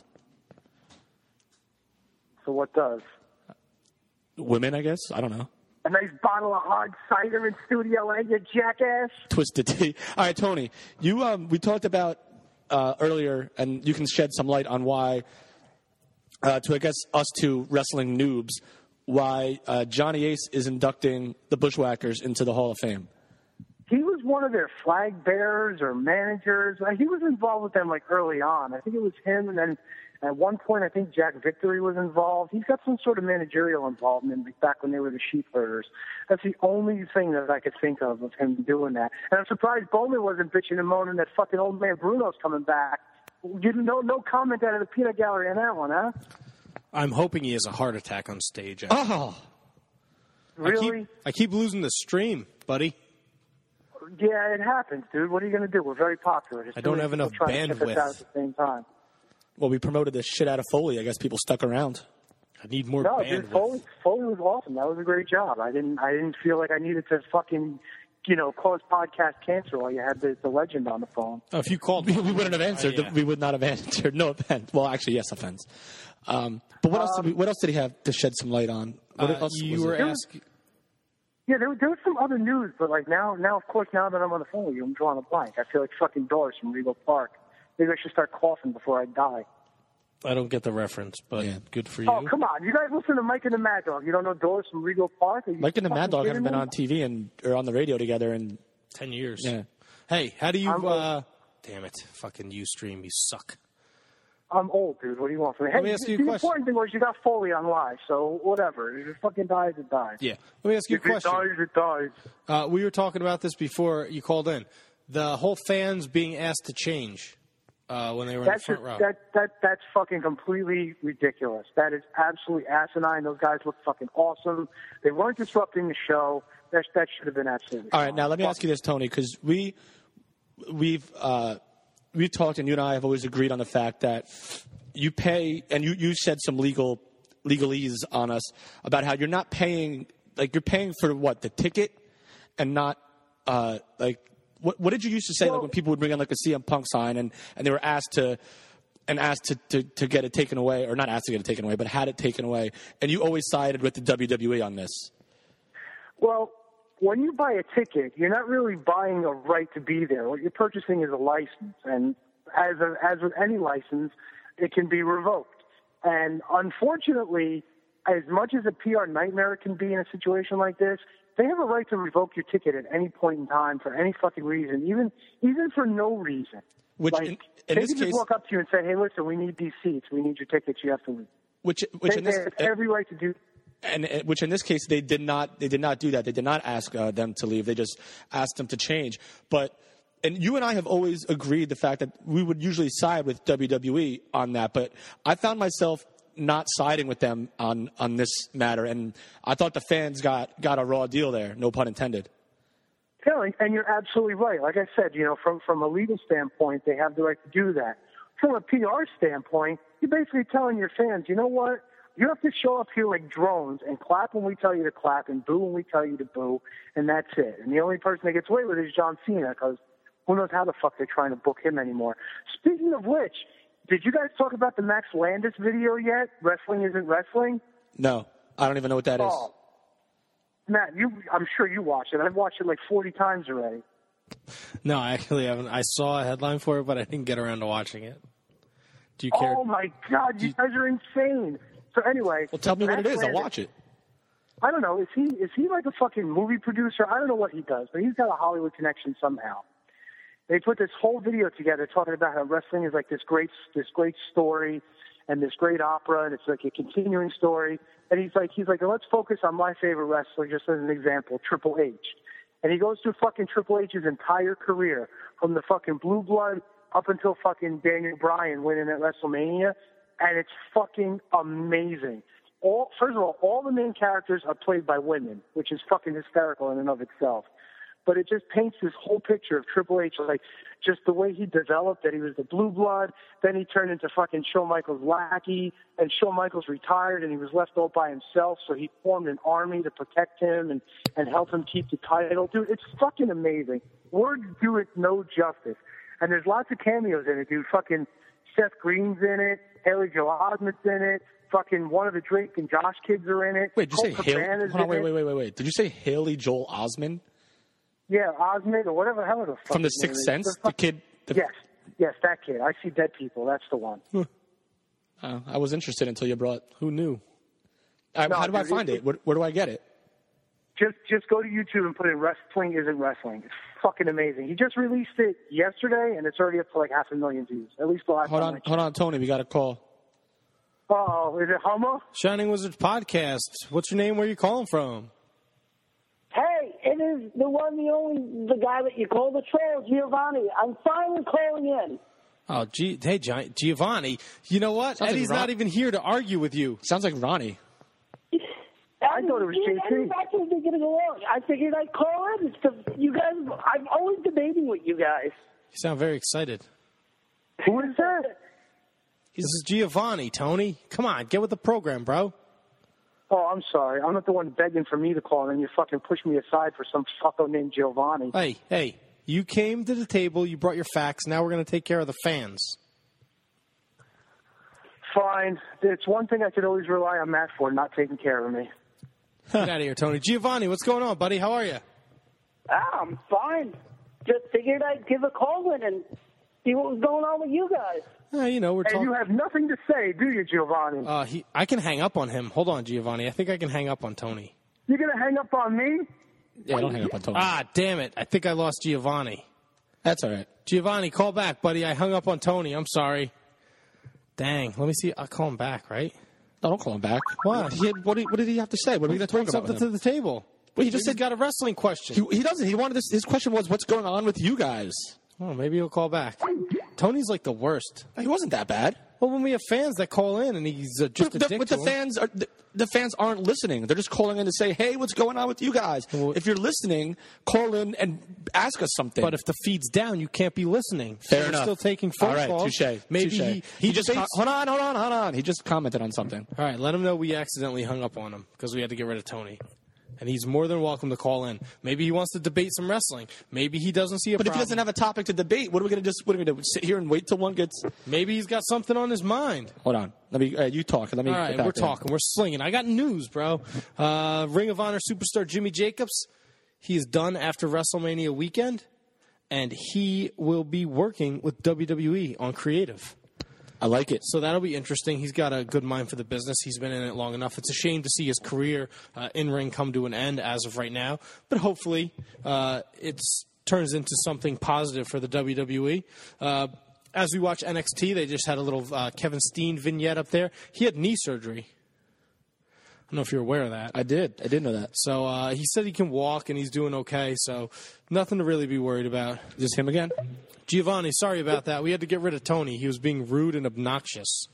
So what does? Women, I guess. I don't know. A nice bottle of hard cider in Studio A, you jackass. Twisted tea. All right, Tony. You um, we talked about uh, earlier, and you can shed some light on why, uh, to I guess us two wrestling noobs, why uh, Johnny Ace is inducting the Bushwhackers into the Hall of Fame. He was one of their flag bearers or managers. Uh, He was involved with them like early on. I think it was him, and then at one point I think Jack Victory was involved. He's got some sort of managerial involvement like back when they were the sheep herders. That's the only thing that I could think of of him doing that. And I'm surprised Bowman wasn't bitching and moaning that fucking old man Bruno's coming back. You no no comment out of the peanut gallery on that one, huh? I'm hoping he has a heart attack on stage. Oh, really? I keep, I keep losing the stream, buddy. Yeah, it happens, dude. What are you going to do? We're very popular. Just I don't too many have people enough trying to check us bandwidth. out at the same time. Well, we promoted the shit out of Foley. I guess people stuck around. I need more No, bandwidth. dude, Foley, Foley was awesome. That was a great job. I didn't, I didn't feel like I needed to fucking, you know, cause podcast cancer while you had the, the legend on the phone. Oh, if you called, we, we wouldn't have answered. Oh, yeah. We would not have answered. No offense. Well, actually, yes, offense. Um, but what else? Did we, what else did he have to shed some light on? What Uh, else you was were it? asking. Yeah, there, there was some other news, but like now, now of course, now that I'm on the phone with you, I'm drawing a blank. I feel like fucking Doris from Regal Park. Maybe I should start coughing before I die. I don't get the reference, but Yeah. good for you. Oh, come on. You guys listen to Mike and the Mad Dog. You don't know Doris from Regal Park? Are you Mike and the fucking Mad Dog kidding haven't been me? on T V and or on the radio together in Ten years. yeah. Hey, how do you? I'm- Uh, damn it, fucking Ustream, you suck. I'm old, dude. What do you want from me? Let me Hey, ask you a the question. important thing was you got Foley on live, so whatever. If it fucking dies, it dies. Yeah. Let me ask you a if question. If it dies, it dies. Uh, we were talking about this before you called in. The whole fans being asked to change uh, when they were That's in the front just, row. that that that's fucking completely ridiculous. That is absolutely asinine. Those guys look fucking awesome. They weren't disrupting the show. That that should have been absolutely. All right, now let me ask you this, Tony, because we we've uh, we've talked, and you and I have always agreed on the fact that you pay, and you, you said some legal legalese on us about how you're not paying, like you're paying for what, the ticket, and not uh, like what what did you used to say, well, like when people would bring in like a C M Punk sign and, and they were asked to and asked to, to, to get it taken away, or not asked to get it taken away, but had it taken away, and you always sided with the W W E on this. Well, when you buy a ticket, you're not really buying a right to be there. What you're purchasing is a license, and as a, as with any license, it can be revoked. And unfortunately, as much as a P R nightmare it can be in a situation like this, they have a right to revoke your ticket at any point in time for any fucking reason, even even for no reason. Which like, in, in they this can case, just walk up to you and say, "Hey, listen, we need these seats. We need your tickets. You have to leave." Which, which they, in this, they have every right to do. And uh, which in this case they did not they did not do that. They did not ask uh, them to leave. They just asked them to change. But and you and I have always agreed the fact that we would usually side with W W E on that. But I found myself not siding with them on, on this matter, and I thought the fans got, got a raw deal there. No pun intended. Yeah, and you're absolutely right. Like I said, you know, from from a legal standpoint, they have the right to do that. From a P R standpoint, you're basically telling your fans, you know what? You have to show up here like drones and clap when we tell you to clap and boo when we tell you to boo, and that's it. And the only person that gets away with it is John Cena, because who knows how the fuck they're trying to book him anymore. Speaking of which, did you guys talk about the Max Landis video yet? Wrestling Isn't Wrestling? No, I don't even know what that is. Oh. Matt, you, I'm sure you watched it. I've watched it like forty times already. No, I actually haven't. I saw a headline for it, but I didn't get around to watching it. Do you care? Oh, my God. You guys are insane. So anyway. Well, tell me Max what it is. Landis, I'll watch it. I don't know. Is he is he like a fucking movie producer? I don't know what he does, but he's got a Hollywood connection somehow. They put this whole video together talking about how wrestling is like this great this great story and this great opera, and it's like a continuing story. And he's like, he's like, let's focus on my favorite wrestler, just as an example, Triple H. And he goes through fucking Triple H's entire career, from the fucking Blue Blood up until fucking Daniel Bryan winning at WrestleMania, and it's fucking amazing. All first of all, all the main characters are played by women, which is fucking hysterical in and of itself. But it just paints this whole picture of Triple H, like just the way he developed, that he was the Blue Blood, then he turned into fucking Shawn Michaels' lackey, and Shawn Michaels retired and he was left all by himself, so he formed an army to protect him and, and help him keep the title. Dude, it's fucking amazing. Words do it no justice. And there's lots of cameos in it, dude. Fucking Seth Green's in it, Haley Joel Osment's in it, fucking one of the Drake and Josh kids are in it. Wait, did you Colt say Haley? Cabana's Hold on, in wait, it. wait, wait, wait, wait. Did you say Haley Joel Osment? Yeah, Osment or whatever the hell the fuck From The his name Sixth is. Sense? The The fuck- kid? The... Yes, yes, that kid. I See Dead People. That's the one. Uh, I was interested until you brought. Who knew? Uh, No, how do I dude, find it- it? Where, where do I get it? Just just go to YouTube and put in Wrestling Isn't Wrestling. It's fucking amazing. He just released it yesterday, and it's already up to like half a million views. At least the last Hold time on, I checked. hold on, Tony. We got a call. Oh, is it Homo? Shining Wizards podcast. What's your name? Where are you calling from? Hey, it is the one, the only, the guy that you call the troll, Giovanni. I'm finally calling in. Oh, G- hey, Gi- Giovanni. You know what? Sounds like Eddie's Ron- not even here to argue with you. Sounds like Ronnie. I thought it was J T. I was actually thinking of along. I figured I'd call in. It's the, you guys, I'm always debating with you guys. You sound very excited. Who is that? This is Giovanni, Tony. Come on, get with the program, bro. Oh, I'm sorry. I'm not the one begging for me to call, and then you fucking push me aside for some fucko named Giovanni. Hey, hey, you came to the table, you brought your facts, now we're going to take care of the fans. Fine. It's one thing I could always rely on Matt for, not taking care of me. Get out of here, Tony. Giovanni, what's going on, buddy? How are you? Ah, I'm fine. Just figured I'd give a call in and see what was going on with you guys. Uh, you know, we're And talking. you have nothing to say, do you, Giovanni? Uh, he, I can hang up on him. Hold on, Giovanni. I think I can hang up on Tony. You're going to hang up on me? Yeah, don't hang up on Tony. Ah, damn it. I think I lost Giovanni. That's all right. Giovanni, call back, buddy. I hung up on Tony. I'm sorry. Dang. Let me see. I'll call him back, right? No, don't call him back. What? He had, what, did, what did he have to say? What are we going to talk about? Something to the table. Well, he just He's said got a wrestling question. He, he doesn't. He wanted this. His question was, "What's going on with you guys?" Oh, maybe he'll call back. Tony's like the worst. He wasn't that bad. Well, when we have fans that call in and he's uh, just but a the, dick but to the him. fans are the, the fans aren't listening. They're just calling in to say, "Hey, what's going on with you guys?" Well, if you're listening, call in and ask us something. But if the feed's down, you can't be listening. Fair We're enough. Still taking phone All right, calls. touche. Maybe touche. he, he, he just debates- hold on, hold on, hold on. He just commented on something. All right, let him know we accidentally hung up on him because we had to get rid of Tony. And he's more than welcome to call in. Maybe he wants to debate some wrestling. Maybe he doesn't see a But problem. if he doesn't have a topic to debate, what are we going to just? What are we going to do? Sit here and wait till one gets? Maybe he's got something on his mind. Hold on. Let me. Uh, you talk. Let me. All right, get back we're there. talking. We're slinging. I got news, bro. Uh, Ring of Honor superstar Jimmy Jacobs, he is done after WrestleMania weekend, and he will be working with W W E on creative. I like it. So that'll be interesting. He's got a good mind for the business. He's been in it long enough. It's a shame to see his career uh, in ring come to an end as of right now, but hopefully uh, it turns into something positive for the W W E. Uh, as we watch N X T, they just had a little uh, Kevin Steen vignette up there. He had knee surgery. I don't know if you're aware of that. I did. I did know that. So uh, he said he can walk and he's doing okay. So nothing to really be worried about. Is this him again? Giovanni, sorry about that. We had to get rid of Tony. He was being rude and obnoxious.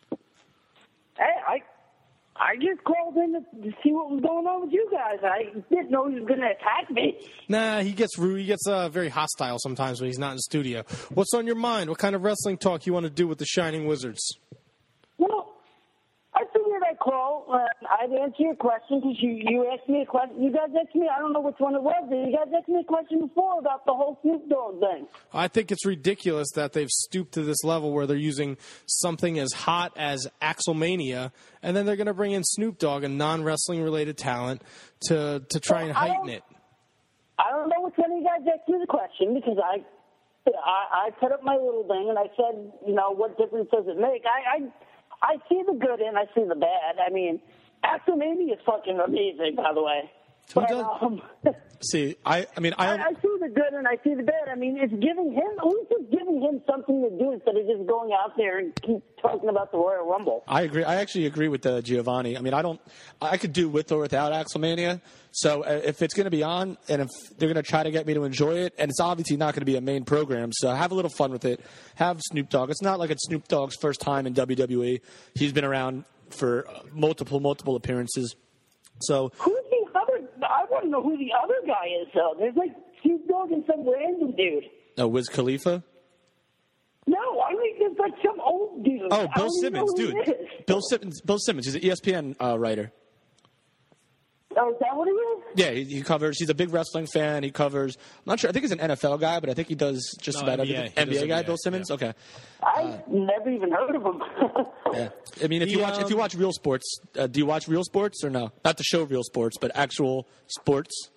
Hey, I I just called in to, to see what was going on with you guys. I didn't know he was going to attack me. Nah, he gets rude. He gets uh, very hostile sometimes when he's not in the studio. What's on your mind? What kind of wrestling talk you want to do with the Shining Wizards? Well, I figured I'd call. Uh, I'd answer your question because you, you asked me a question. You guys asked me, I don't know which one it was, but you guys asked me a question before about the whole Snoop Dogg thing. I think it's ridiculous that they've stooped to this level where they're using something as hot as Axelmania, and then they're going to bring in Snoop Dogg, a non-wrestling related talent, to, to try and heighten it. I don't know which one of you guys asked me the question because I, I, I put up my little thing and I said, you know, what difference does it make? I, I, I see the good and I see the bad. I mean, Axelmania is fucking amazing, by the way. But, um, See, I, I mean, I, I, I see the good and I see the bad. I mean, it's giving him, at least it's giving him something to do instead of just going out there and keep talking about the Royal Rumble. I agree. I actually agree with uh, Giovanni. I mean, I don't. I could do with or without Axelmania. So uh, if it's going to be on, and if they're going to try to get me to enjoy it, and it's obviously not going to be a main program, so have a little fun with it. Have Snoop Dogg. It's not like it's Snoop Dogg's first time in W W E. He's been around for uh, multiple, multiple appearances. So who's the other? I want to know who the other guy is, though. There's like Snoop Dogg and some random dude. uh, Wiz Khalifa. No, I mean there's like some old dude. Oh, I Bill don't even know Simmons, who dude. he is. Bill Simmons. Bill Simmons. He's an E S P N uh, writer. Oh, is that what he is? Yeah, he, he covers. He's a big wrestling fan. He covers. I'm not sure. I think he's an N F L guy, but I think he does just No, about N B A. everything. He N B A does guy, N B A, Bill Simmons. yeah. Okay. I've never even heard of him. Yeah. I mean, if He, you watch if you um, watch Real Sports, uh, do you watch Real Sports or no? Not the show Real Sports, but actual sports.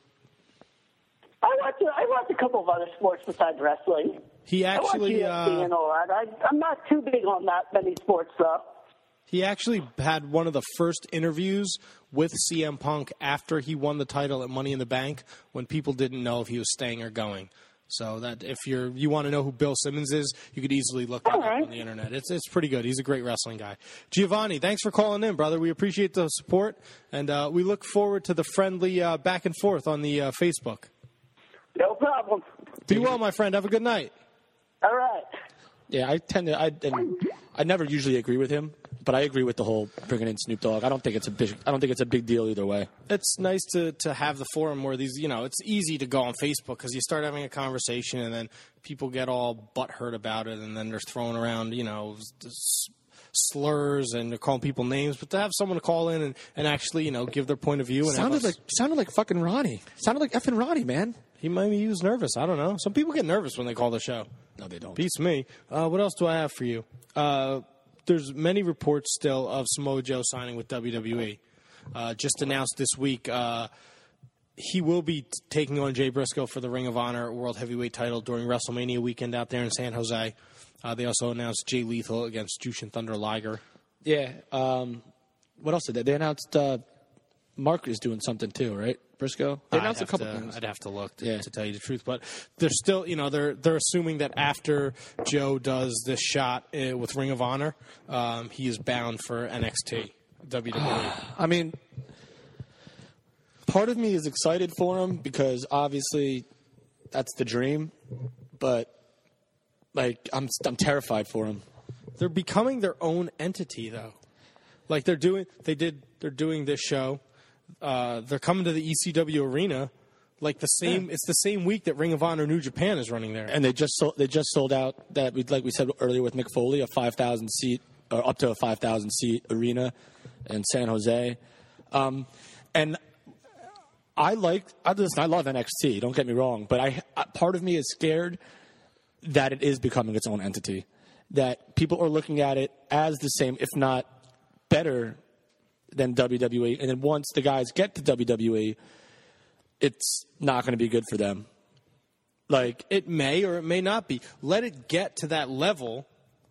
I watch. A, I watch a couple of other sports besides wrestling. He actually, I watch U F C uh, and all that. I, I'm not too big on that many sports though. He actually had one of the first interviews with C M Punk after he won the title at Money in the Bank when people didn't know if he was staying or going. So that if you're you want to know who Bill Simmons is, you could easily look that up on the internet. It's it's pretty good. He's a great wrestling guy. Giovanni, thanks for calling in, brother. We appreciate the support, and uh, we look forward to the friendly uh, back and forth on the uh, Facebook. No problem. Be well, my friend. Have a good night. All right. Yeah, I tend to. I and I never usually agree with him, but I agree with the whole bringing in Snoop Dogg. I don't think it's a big. I don't think it's a big deal either way. It's nice to, to have the forum where these, you know, it's easy to go on Facebook because you start having a conversation and then people get all butthurt about it and then they're throwing around, you know, s- slurs and they're calling people names. But to have someone to call in and, and actually, you know, give their point of view. And Sounded have us, like sounded like fucking Ronnie. Sounded like effing Ronnie, man. He maybe he was nervous. I don't know. Some people get nervous when they call the show. No, they don't. Beats me. Uh, what else do I have for you? Uh, there's many reports still of Samoa Joe signing with W W E. Uh, just announced this week, uh, he will be t- taking on Jay Briscoe for the Ring of Honor World Heavyweight title during WrestleMania weekend out there in San Jose. Uh, they also announced Jay Lethal against Jushin Thunder Liger. Yeah. Um, what else did they? They announced uh, Mark is doing something too, right? Briscoe. They announced I'd a couple to, things. I'd have to look to, Yeah. to tell you the truth, but they're still, you know, they're they're assuming that after Joe does this shot uh, with Ring of Honor, um, he is bound for N X T, W W E. I mean, part of me is excited for him because obviously that's the dream, but like I'm I'm terrified for him. They're becoming their own entity, though. Like they're doing, they did, they're doing this show. Uh, they're coming to the E C W arena, like the same. Yeah. It's the same week that Ring of Honor New Japan is running there. And they just sold, they just sold out that we like we said earlier with Mick Foley, a five thousand seat or up to a five thousand seat arena in San Jose. Um, and I like I listen. I love N X T. Don't get me wrong, but I part of me is scared that it is becoming its own entity. That people are looking at it as the same, if not better than W W E. And then once the guys get to W W E, it's not going to be good for them. Like it may or it may not be. Let it get to that level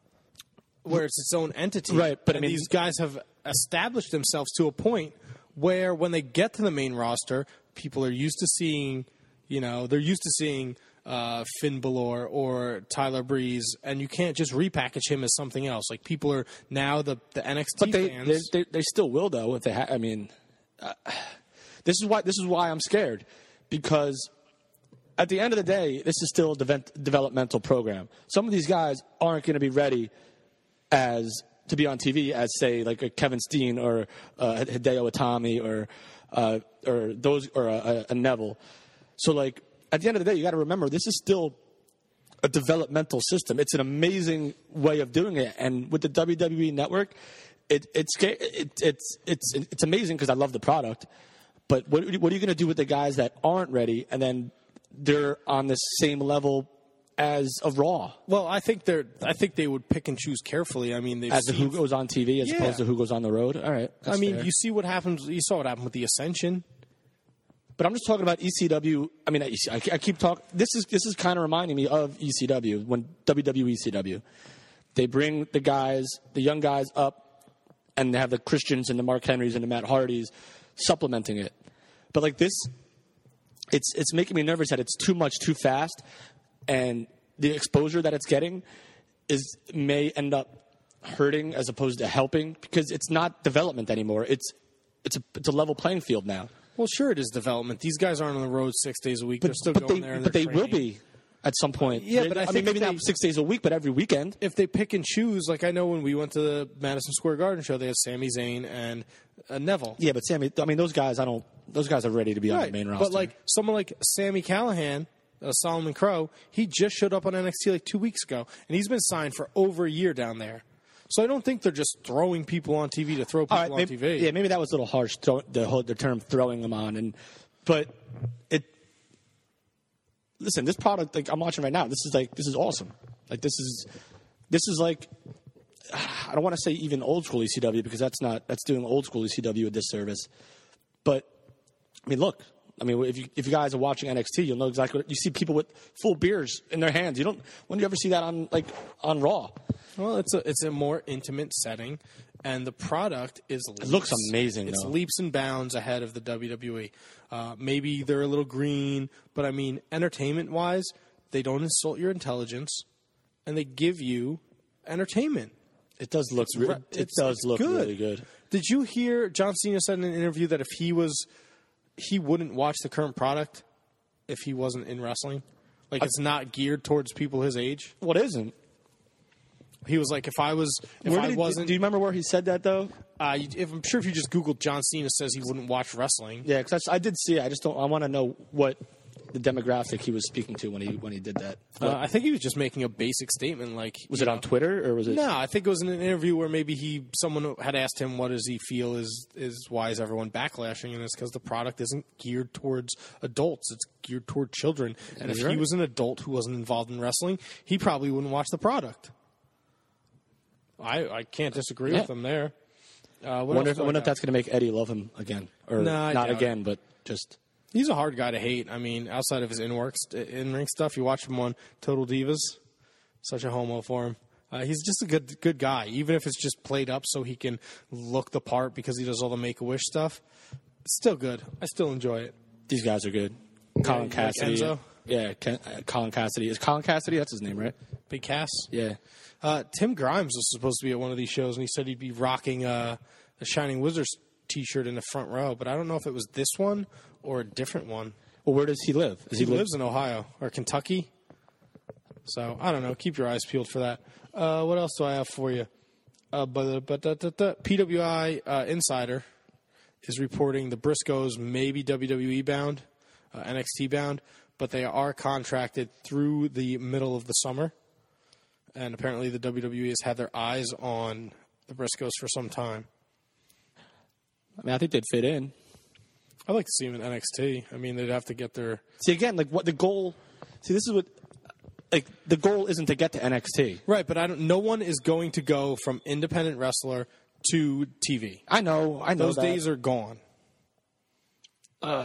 where it's its own entity. Right, but I and mean- these guys have established themselves to a point where when they get to the main roster, people are used to seeing, you know, they're used to seeing uh, Finn Balor or Tyler Breeze, and you can't just repackage him as something else. Like people are now the, the N X T But they, fans. they, they, they still will, though. If they, ha- I mean, uh, this is why this is why I'm scared, because at the end of the day, this is still a dev- developmental program. Some of these guys aren't going to be ready as to be on T V as, say, like a Kevin Steen or uh, Hideo Itami or uh, or those or a, a Neville. So, like at the end of the day, you got to remember this is still a developmental system. It's an amazing way of doing it, and with the W W E Network, it, it's it, it's it's it's amazing because I love the product. But what what are you going to do with the guys that aren't ready, and then they're on the same level as of Raw? Well, I think they're. I think they would pick and choose carefully. I mean, they've As to seen, who goes on T V as Yeah. opposed to who goes on the road. All right, I that's mean, fair. you see what happens. You saw what happened with the Ascension. But I'm just talking about E C W. I mean, I, I keep talking. This is this is kind of reminding me of E C W when W W E C W. They bring the guys, the young guys up, and they have the Christians and the Mark Henrys and the Matt Hardys supplementing it. But like this, it's it's making me nervous that it's too much too fast, and the exposure that it's getting is may end up hurting as opposed to helping because it's not development anymore. It's it's a it's a level playing field now. Well, sure, it is development. These guys aren't on the road six days a week. They're still but going they, there. And but they're they will training. be at some point. Yeah, but I, I think mean, maybe if they, not six days a week, but every weekend. If they pick and choose, like I know when we went to the Madison Square Garden show, they had Sami Zayn and uh, Neville. Yeah, but Sammy, I mean, those guys, I don't. Those guys are ready to be on Right, the main roster. but like someone like Sammy Callahan, uh, Solomon Crow, he just showed up on N X T like two weeks ago, and he's been signed for over a year down there. So I don't think they're just throwing people on T V to throw people All right, on maybe, T V. Yeah, maybe that was a little harsh. Throw, the whole the term throwing them on, and but it. Listen, this product like I'm watching right now. This is like this is awesome. Like this is this is like I don't want to say even old school E C W because that's not that's doing old school E C W a disservice. But I mean, look. I mean, if you if you guys are watching N X T, you'll know exactly what you see. People with full beers in their hands. You don't. When do you ever see that on like on Raw? Well, it's a it's a more intimate setting, and the product is leaps, It looks amazing, It's though. leaps and bounds ahead of the W W E. Uh, maybe they're a little green, but I mean, entertainment wise, they don't insult your intelligence, and they give you entertainment. It does look. It's Re- re- it it's- does it's look good. really good. Did you hear John Cena said in an interview that if he was, he wouldn't watch the current product if he wasn't in wrestling? Like, it's not geared towards people his age. What isn't? He was like, if I was, if Where I did he- wasn't. Do you remember where he said that though? Uh, you- if, I'm sure if you just Googled John Cena says he wouldn't watch wrestling. Yeah, because I did see it. I just don't. I want to know what the demographic he was speaking to when he when he did that. Uh, I think he was just making a basic statement. Like, was you it know, on Twitter or was it? No, I think it was in an interview where maybe he someone had asked him, "What does he feel is is why is everyone backlashing?" And it's because the product isn't geared towards adults; it's geared toward children. And if You're he right. was an adult who wasn't involved in wrestling, he probably wouldn't watch the product. I I can't disagree Yeah. with him there. Uh, I what wonder, else if, I do wonder got? if that's going to make Eddie love him again, or No, I not doubt again, but just. He's a hard guy to hate. I mean, outside of his in-work, in ring stuff, you watch him on Total Divas. Such a homo for him. Uh, he's just a good good guy, even if it's just played up so he can look the part because he does all the Make-A-Wish stuff. It's still good. I still enjoy it. These guys are good. Yeah, Colin you like Cassidy. Enzo? Yeah, Ken, uh, Colin Cassidy. Is Colin Cassidy? That's his name, right? Big Cass? Yeah. Uh, Tim Grimes was supposed to be at one of these shows, and he said he'd be rocking uh, the Shining Wizards T-shirt in the front row, but I don't know if it was this one or a different one. Well, where does he live? Does he he live- lives in Ohio or Kentucky. So, I don't know. Keep your eyes peeled for that. Uh, what else do I have for you? Uh, but, but da, da, da. P W I uh, Insider is reporting the Briscoes may be W W E bound, uh, N X T bound, but they are contracted through the middle of the summer. And apparently the W W E has had their eyes on the Briscoes for some time. I mean, I think they'd fit in. I'd like to see them in N X T. I mean, they'd have to get their... See, again, like what the goal... See, this is what... Like, the goal isn't to get to N X T. Right, but I don't. No one is going to go from independent wrestler to T V. I know, I know Those that. days are gone. Uh,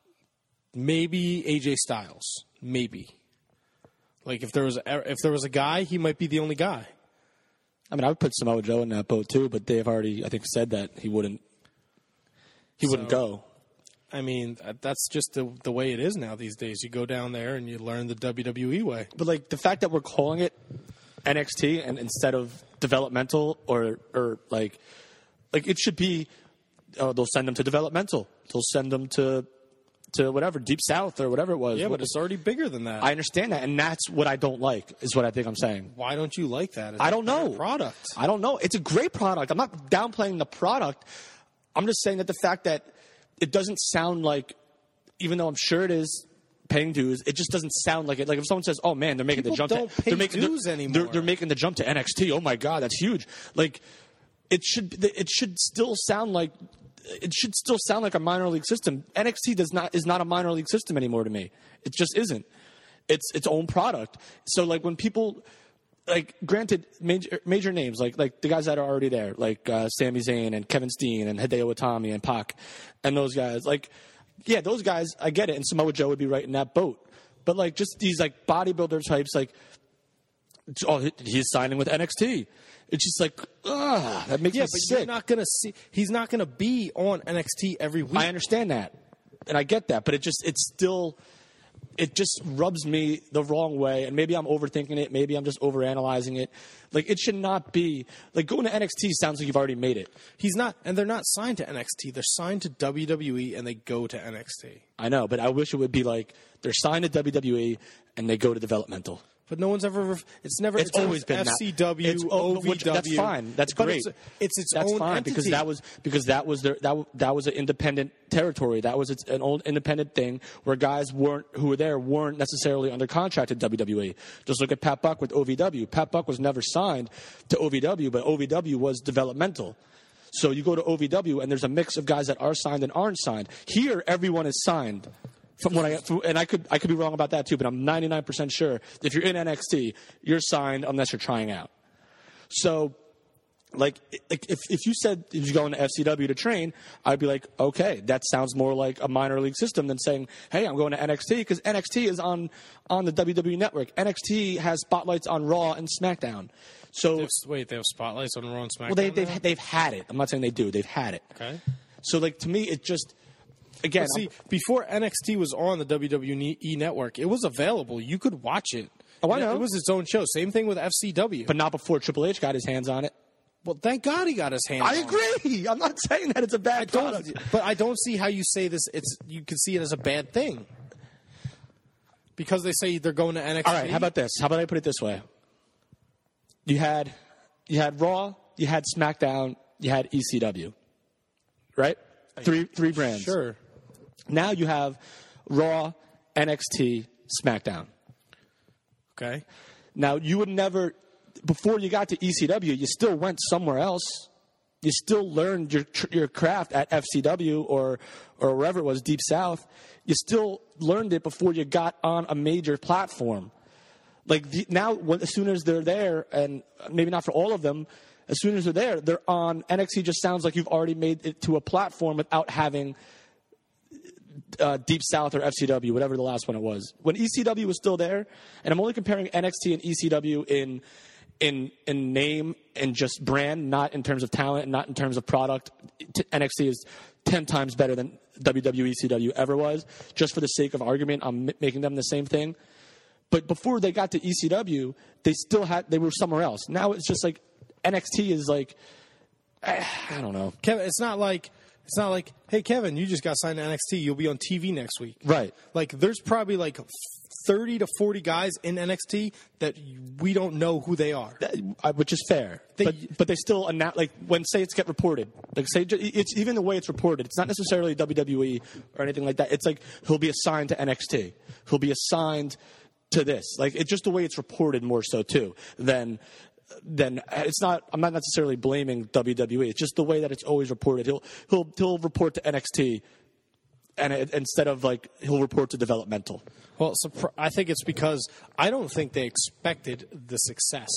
maybe A J Styles. Maybe. Like, if there was a, if there was a guy, he might be the only guy. I mean, I would put Samoa Joe in that boat, too, but they've already, I think, said that he wouldn't... He wouldn't So, go. I mean, that's just the the way it is now these days. You go down there and you learn the W W E way. But, like, the fact that we're calling it N X T and instead of developmental or, or like, like it should be, oh, they'll send them to developmental. They'll send them to, to whatever, Deep South or whatever it was. Yeah, but it's already bigger than that. I understand that, and that's what I don't like, is what I think I'm saying. Why don't you like that? It's I don't a better know. Product. I don't know. It's a great product. I'm not downplaying the product. I'm just saying that the fact that it doesn't sound like, even though I'm sure it is paying dues, it just doesn't sound like it. Like if someone says, "Oh man, they're making People the jump," don't to, pay they're making dues they're, anymore. They're, they're making the jump to N X T. Oh my god, that's huge. Like it should it should still sound like it should still sound like a minor league system. N X T does not is not a minor league system anymore to me. It just isn't. It's its own product. So like when people. Like, granted, major, major names, like like the guys that are already there, like uh, Sami Zayn and Kevin Steen and Hideo Itami and Pac and those guys. Like, yeah, those guys, I get it, and Samoa Joe would be right in that boat. But, like, just these, like, bodybuilder types, like, oh, he's signing with N X T. It's just like, ugh, that makes yeah, me but sick. You're not gonna see. He's not gonna be on N X T every week. I understand that, and I get that, but it just, it's still... It just rubs me the wrong way, and maybe I'm overthinking it. Maybe I'm just overanalyzing it. Like, it should not be... Like, going to N X T sounds like you've already made it. He's not, and they're not signed to N X T. They're signed to W W E, and they go to N X T. I know, but I wish it would be like they're signed to W W E, and they go to developmental. But no one's ever. It's never. It's, it's always been F C W, that. It's, O V W. which, that's fine. That's But great. It's it's, its that's own fine entity. because that was because that was their, that that was an independent territory. That was its, an old independent thing where guys weren't who were there weren't necessarily under contract to W W E. Just look at Pat Buck with O V W. Pat Buck was never signed to O V W, but O V W was developmental. So you go to O V W and there's a mix of guys that are signed and aren't signed. Here, everyone is signed. From what I from, and I could I could be wrong about that too, but I'm ninety-nine percent sure if you're in N X T, you're signed unless you're trying out. So, like, like if if you said if you're going to F C W to train, I'd be like, okay, that sounds more like a minor league system than saying, hey, I'm going to N X T because N X T is on on the W W E Network. N X T has spotlights on Raw and SmackDown. So They have, wait, they have spotlights on Raw and SmackDown. well, they, they've now? they've had it. I'm not saying they do. They've had it. Okay. So like to me, it just. Again, But see, before N X T was on the W W E Network, it was available. You could watch it. Oh, I know. It was its own show. Same thing with F C W. But not before Triple H got his hands on it. Well, thank God he got his hands I on it. agree. I'm not saying that it's a bad I don't, product. but I don't see how you say this. It's you can see it as a bad thing because they say they're going to N X T. All right, how about this? How about I put it this way? You had you had Raw, you had SmackDown, you had E C W, right? Three three brands. Sure. Now you have Raw, N X T, SmackDown. Okay. Now you would never, before you got to E C W, you still went somewhere else. You still learned your your craft at F C W or or wherever it was, Deep South. You still learned it before you got on a major platform. Like the, now, when, as soon as they're there, and maybe not for all of them, as soon as they're there, they're on. N X T just sounds like you've already made it to a platform without having uh, Deep South or F C W, whatever the last one it was. When E C W was still there, and I'm only comparing N X T and E C W in in in name and just brand, not in terms of talent, not in terms of product. N X T is ten times better than W W E C W ever was. Just for the sake of argument, I'm m- making them the same thing. But before they got to E C W, they still had they were somewhere else. Now it's just like N X T is like I don't know. Kevin, it's not like it's not like, hey Kevin, you just got signed to N X T. You'll be on T V next week. Right. Like there's probably like thirty to forty guys in N X T that we don't know who they are, which is fair. They, but but they still announce, like when say it's get reported, like say it's even the way it's reported. It's not necessarily W W E or anything like that. It's like he'll be assigned to N X T. He'll be assigned to this. Like it's just the way it's reported more so too than. Then it's not. I'm not necessarily blaming W W E. It's just the way that it's always reported. He'll he'll he'll report to N X T, and it, instead of like he'll report to developmental. Well, I think it's because I don't think they expected the success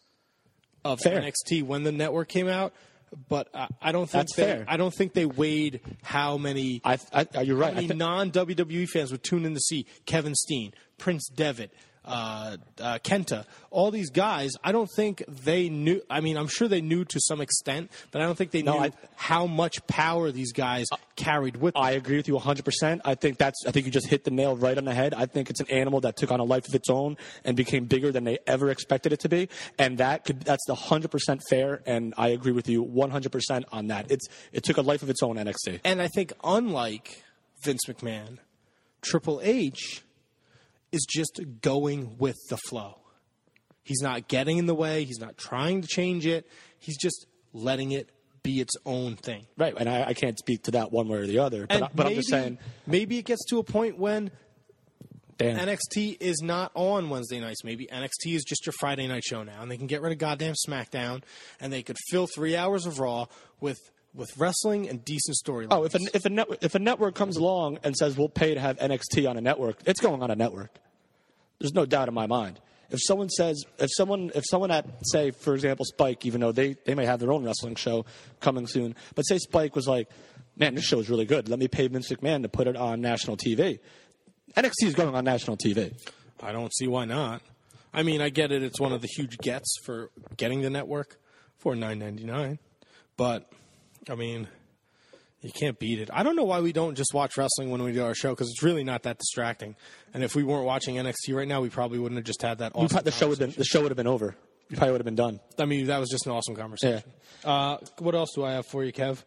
of fair. N X T when the network came out. But I, I don't think That's they, fair. I don't think they weighed how many. I, I, you're right. How many non W W E fans would tune in to see Kevin Steen, Prince Devitt, uh, uh, Kenta, all these guys. I don't think they knew. I mean, I'm sure they knew to some extent, but I don't think they No, knew I- how much power these guys carried with them. I agree with you one hundred percent. I think that's. I think you just hit the nail right on the head. I think it's an animal that took on a life of its own and became bigger than they ever expected it to be, and that could. That's the one hundred percent fair, and I agree with you one hundred percent on that. It's it took a life of its own, N X T. And I think, unlike Vince McMahon, Triple H is just going with the flow. He's not getting in the way. He's not trying to change it. He's just letting it be its own thing. Right, and I, I can't speak to that one way or the other. But, And I, but maybe, I'm just saying. maybe it gets to a point when Damn. N X T is not on Wednesday nights. Maybe N X T is just your Friday night show now, and they can get rid of goddamn SmackDown, and they could fill three hours of Raw with with wrestling and decent storylines. Oh, if a if a net, if a network comes along and says we'll pay to have N X T on a network, it's going on a network. There's no doubt in my mind. If someone says, if someone, if someone at, say, for example, Spike, even though they, they may have their own wrestling show coming soon, but say Spike was like, man, this show is really good. Let me pay Vince McMahon to put it on national T V. N X T is going on national T V. I don't see why not. I mean, I get it. It's one of the huge gets for getting the network for nine ninety-nine, but I mean, you can't beat it. I don't know why we don't just watch wrestling when we do our show, because it's really not that distracting. And if we weren't watching N X T right now, we probably wouldn't have just had that. We Awesome pro- the show would have been the show would have been over. You probably would have been done. I mean, that was just an awesome conversation. Yeah. Uh, what else do I have for you, Kev?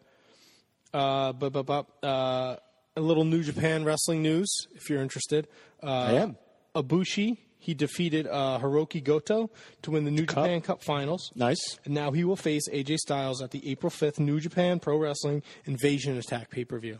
Uh, bu- bu- bu- uh, a little New Japan wrestling news, if you're interested. Uh, I am. Ibushi, he defeated uh, Hiroki Goto to win the New Cup. Japan Cup Finals. Nice. And now he will face A J Styles at the April fifth New Japan Pro Wrestling Invasion Attack pay-per-view.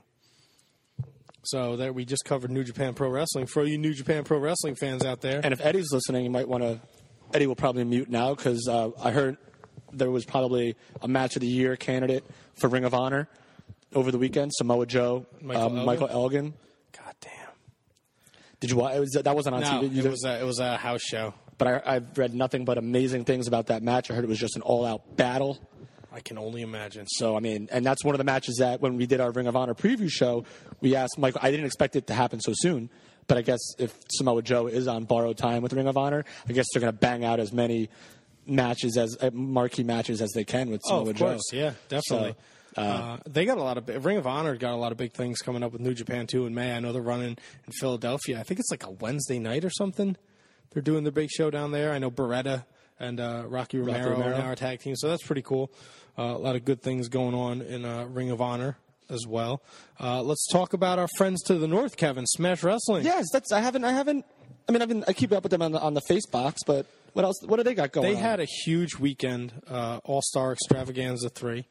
So there, we just covered New Japan Pro Wrestling. For you New Japan Pro Wrestling fans out there. And if Eddie's listening, you might want to. Eddie will probably mute now because uh, I heard there was probably a match of the year candidate for Ring of Honor over the weekend. Samoa Joe, Michael um, Elgin? Michael Elgin. God damn. Did you watch? It was, that wasn't on No, T V. You it was, a, it was a house show. But I, I've read nothing but amazing things about that match. I heard it was just an all-out battle. I can only imagine. So, I mean, and that's one of the matches that when we did our Ring of Honor preview show, we asked Michael. I didn't expect it to happen so soon, but I guess if Samoa Joe is on borrowed time with Ring of Honor, I guess they're going to bang out as many matches as uh, marquee matches as they can with Samoa oh, of Joe. course, yeah, definitely. So, uh, uh, they got a lot of big, Ring of Honor got a lot of big things coming up with New Japan too in May. I know they're running in Philadelphia. I think it's like a Wednesday night or something. They're doing their big show down there. I know Beretta and uh, Rocky Romero, Romero. are now our tag team, so that's pretty cool. Uh, a lot of good things going on in uh, Ring of Honor as well. Uh, let's talk about our friends to the north, Kevin. Smash Wrestling. Yes, that's. I haven't. I haven't. I mean, I've been. I keep up with them on the on the face box, but what else? What do they got going? They on? had a huge weekend, uh, All Star Extravaganza three.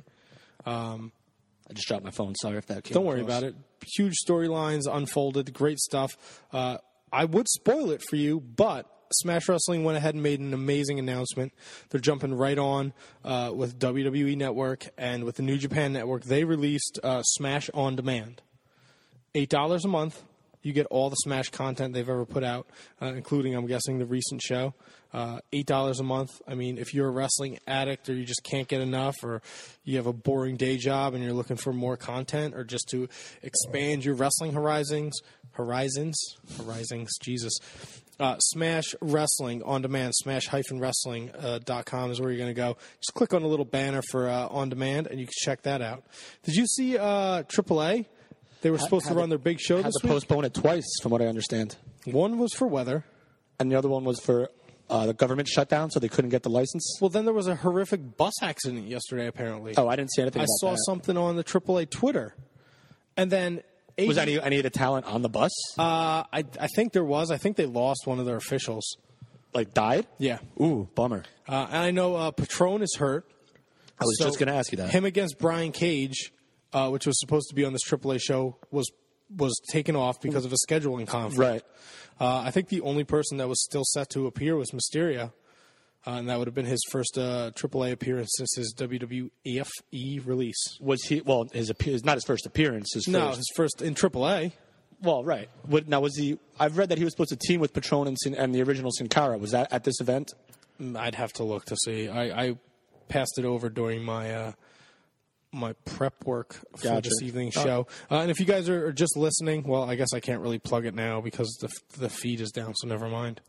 Um, I just dropped my phone. Sorry if that came Don't worry across. about it. Huge storylines unfolded. Great stuff. Uh, I would spoil it for you, but Smash Wrestling went ahead and made an amazing announcement. They're jumping right on uh, with W W E Network and with the New Japan Network. They released uh, Smash On Demand. eight dollars a month. You get all the Smash content they've ever put out, uh, including, I'm guessing, the recent show. Uh, eight dollars a month. I mean, if you're a wrestling addict or you just can't get enough, or you have a boring day job and you're looking for more content, or just to expand your wrestling horizons, horizons, horizons, Jesus. Uh, Smash Wrestling On Demand, smash wrestling dot com is where you're going to go. Just click on the little banner for uh, On Demand, and you can check that out. Did you see uh, triple A? They were supposed had to run to, their big show had this to week. postpone it twice, from what I understand. One was for weather. And the other one was for uh, the government shutdown, so they couldn't get the license. Well, then there was a horrific bus accident yesterday, apparently. Oh, I didn't see anything I about saw that. something on the triple A Twitter. And then... Was any, any of the talent on the bus? Uh, I, I think there was. I think they lost one of their officials. Like, died? Yeah. Ooh, bummer. Uh, and I know uh, Patron is hurt. I was So just going to ask you that. Him against Brian Cage, uh, which was supposed to be on this triple A show, was was taken off because of a scheduling conflict. Right. Uh, I think the only person that was still set to appear was Mysterio. Uh, and that would have been his first uh, triple A appearance since his W W E release. Was he, well, his appearance, not his first appearance, his No, first. his first in triple A. Well, right. What, now, was he, I've read that he was supposed to team with Patron and, Sin, and the original Sin Cara. Was that at this event? I'd have to look to see. I, I passed it over during my uh, my prep work for Gotcha. this evening's Oh. show. Uh, and if you guys are just listening, well, I guess I can't really plug it now because the the feed is down, so never mind.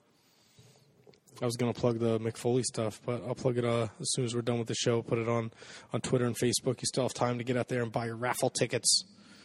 I was going to plug the McFoley stuff, but I'll plug it uh, as soon as we're done with the show. Put it on, on Twitter and Facebook. You still have time to get out there and buy your raffle tickets.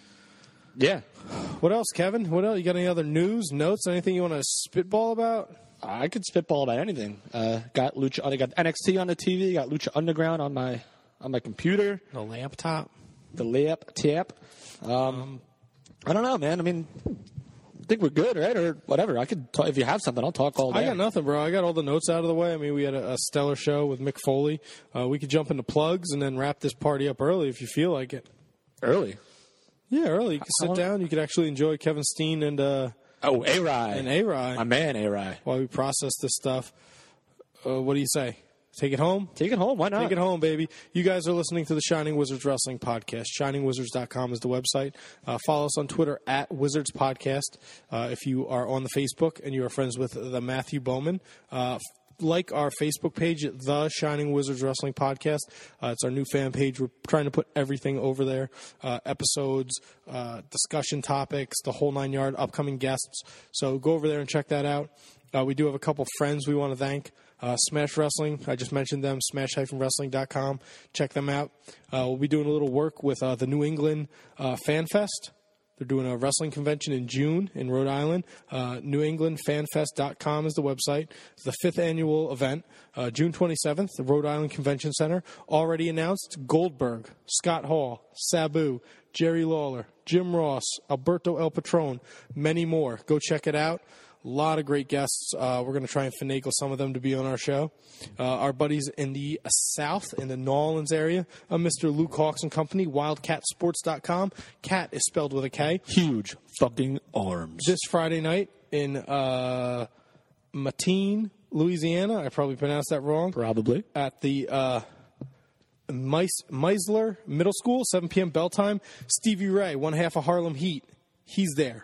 Yeah. What else, Kevin? What else? You got any other news, notes, anything you want to spitball about? I could spitball about anything. Uh, got Lucha, I got N X T on the T V. Got Lucha Underground on my on my computer. The laptop. The laptop. Um, I don't know, man. I mean, I think we're good, right? Or whatever. I could talk, if you have something, I'll talk all day. I got nothing, bro. I got all the notes out of the way. I mean, we had a, a stellar show with Mick Foley. Uh, we could jump into plugs and then wrap this party up early if you feel like it. Early? Yeah, early. You can sit down. You could actually enjoy Kevin Steen and uh, oh, A-Rye. and A-Rye. My man, A-Rye. While we process this stuff. Uh, what do you say? Take it home? Take it home. Why not? Take it home, baby. You guys are listening to the Shining Wizards Wrestling Podcast. shining wizards dot com is the website. Uh, follow us on Twitter at Wizards Podcast. Uh, if you are on the Facebook and you are friends with the Matthew Bowman, uh, like our Facebook page at The Shining Wizards Wrestling Podcast. Uh, it's our new fan page. We're trying to put everything over there. Uh, episodes, uh, discussion topics, the whole nine yard, upcoming guests. So go over there and check that out. Uh, we do have a couple friends we want to thank. Uh, Smash Wrestling, I just mentioned them, smash wrestling dot com. Check them out. Uh, we'll be doing a little work with uh, the New England uh, Fan Fest. They're doing a wrestling convention in June in Rhode Island. Uh, new england fan fest dot com is the website. It's the fifth annual event, uh, June twenty-seventh, the Rhode Island Convention Center. Already announced, Goldberg, Scott Hall, Sabu, Jerry Lawler, Jim Ross, Alberto El Patron, many more. Go check it out. A lot of great guests. Uh, we're going to try and finagle some of them to be on our show. Uh, our buddies in the uh, South, in the New Orleans area, uh, Mister Luke Hawks and Company, wildcat sports dot com. Cat is spelled with a K. Huge fucking arms. This Friday night in uh, Matine, Louisiana. I probably pronounced that wrong. Probably. At the uh, Meis- Meisler Middle School, seven p.m. bell time. Stevie Ray, one half of Harlem Heat. He's there.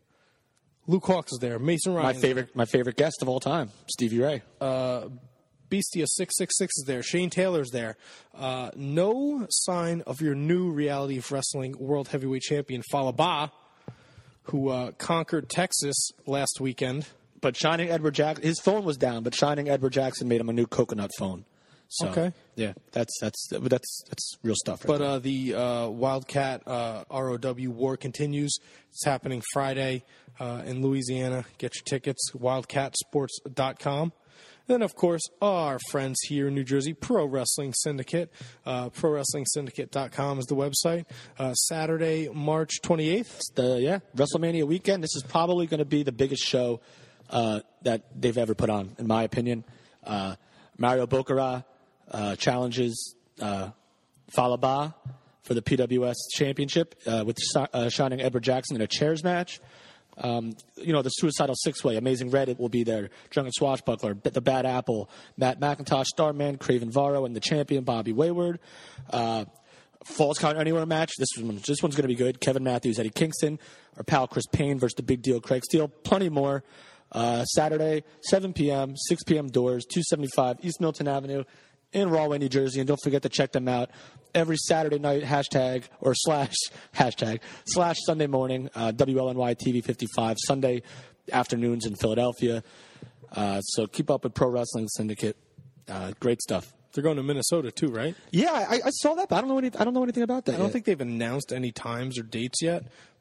Luke Hawks is there. Mason Ryan. My favorite, my favorite guest of all time, Stevie Ray. Uh, Beastia six six six is there. Shane Taylor's there. Uh, no sign of your new Reality of Wrestling World Heavyweight Champion, Falaba, who uh, conquered Texas last weekend. But Shining Edward Jackson, his phone was down, but Shining Edward Jackson made him a new coconut phone. So, Okay. Yeah, that's that's that's that's real stuff. Right But there. uh, the uh, Wildcat uh, R O W war continues. It's happening Friday uh, in Louisiana. Get your tickets, wildcat sports dot com. Then, of course, our friends here in New Jersey, Pro Wrestling Syndicate. Uh, pro wrestling syndicate dot com is the website. Uh, Saturday, March twenty-eighth. It's the yeah WrestleMania weekend. This is probably going to be the biggest show uh, that they've ever put on, in my opinion. Uh, Mario Boccara uh, challenges uh, Falaba for the P W S Championship uh, with uh, Shining Edward Jackson in a chairs match. Um, you know, the Suicidal Six-Way, Amazing Red will be there. Drunken Swashbuckler, The Bad Apple, Matt McIntosh, Starman, Craven Varro, and the champion, Bobby Wayward. Uh, Falls Count Anywhere match. This, one, this one's going to be good. Kevin Matthews, Eddie Kingston. Our pal Chris Payne versus the Big Deal, Craig Steele. Plenty more. Uh, Saturday, seven p.m., six p.m. doors, two seventy-five East Milton Avenue in Rahway, New Jersey. And don't forget to check them out every Saturday night, hashtag, or slash, hashtag, slash Sunday morning, uh, W L N Y T V fifty-five, Sunday afternoons in Philadelphia. Uh, so keep up with Pro Wrestling Syndicate. Uh, great stuff. They're going to Minnesota, too, right? Yeah, I, I saw that, but I don't know any, I don't know anything about that I don't yet. think they've announced any times or dates yet.